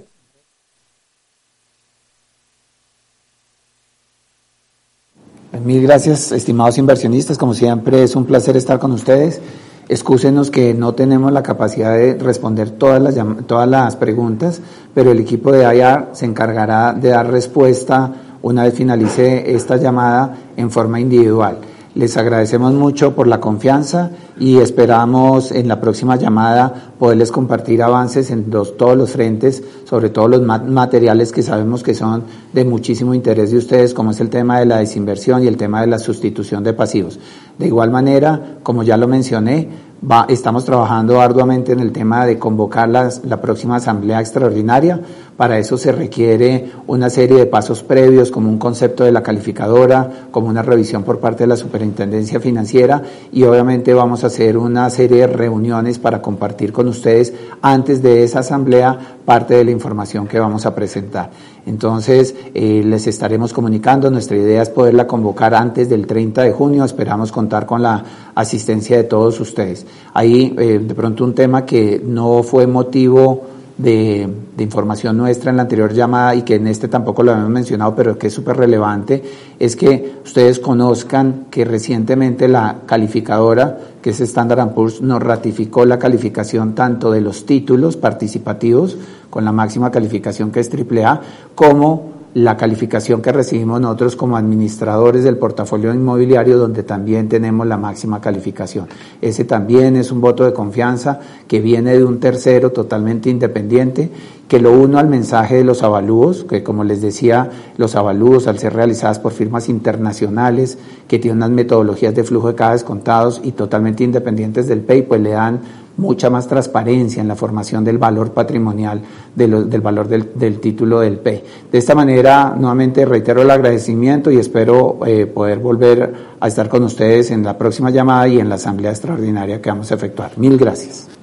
C: Mil gracias, estimados inversionistas. Como siempre, es un placer estar con ustedes. Excúsenos que no tenemos la capacidad de responder todas las preguntas, pero el equipo de IR se encargará de dar respuesta una vez finalice esta llamada en forma individual. Les agradecemos mucho por la confianza y esperamos en la próxima llamada poderles compartir avances en todos los frentes, sobre todo los materiales que sabemos que son de muchísimo interés de ustedes, como es el tema de la desinversión y el tema de la sustitución de pasivos. De igual manera, como ya lo mencioné, estamos trabajando arduamente en el tema de convocar la próxima asamblea extraordinaria. Para eso se requiere una serie de pasos previos, como un concepto de la calificadora, como una revisión por parte de la Superintendencia Financiera, y obviamente vamos a hacer una serie de reuniones para compartir con ustedes antes de esa asamblea parte de la información que vamos a presentar. Entonces, les estaremos comunicando. Nuestra idea es poderla convocar antes del 30 de junio. Esperamos contar con la asistencia de todos ustedes. Ahí, de pronto, un tema que no fue motivo de información nuestra en la anterior llamada y que en este tampoco lo habíamos mencionado, pero que es súper relevante, es que ustedes conozcan que recientemente la calificadora, que es Standard & Poor's, nos ratificó la calificación tanto de los títulos participativos, con la máxima calificación que es AAA, como la calificación que recibimos nosotros como administradores del portafolio inmobiliario, donde también tenemos la máxima calificación. Ese también es un voto de confianza que viene de un tercero totalmente independiente, que lo uno al mensaje de los avalúos, que como les decía, los avalúos al ser realizadas por firmas internacionales, que tienen unas metodologías de flujo de caja descontados y totalmente independientes del PEI, pues le dan mucha más transparencia en la formación del valor patrimonial del valor del título del PEI. De esta manera, nuevamente reitero el agradecimiento y espero poder volver a estar con ustedes en la próxima llamada y en la asamblea extraordinaria que vamos a efectuar. Mil gracias.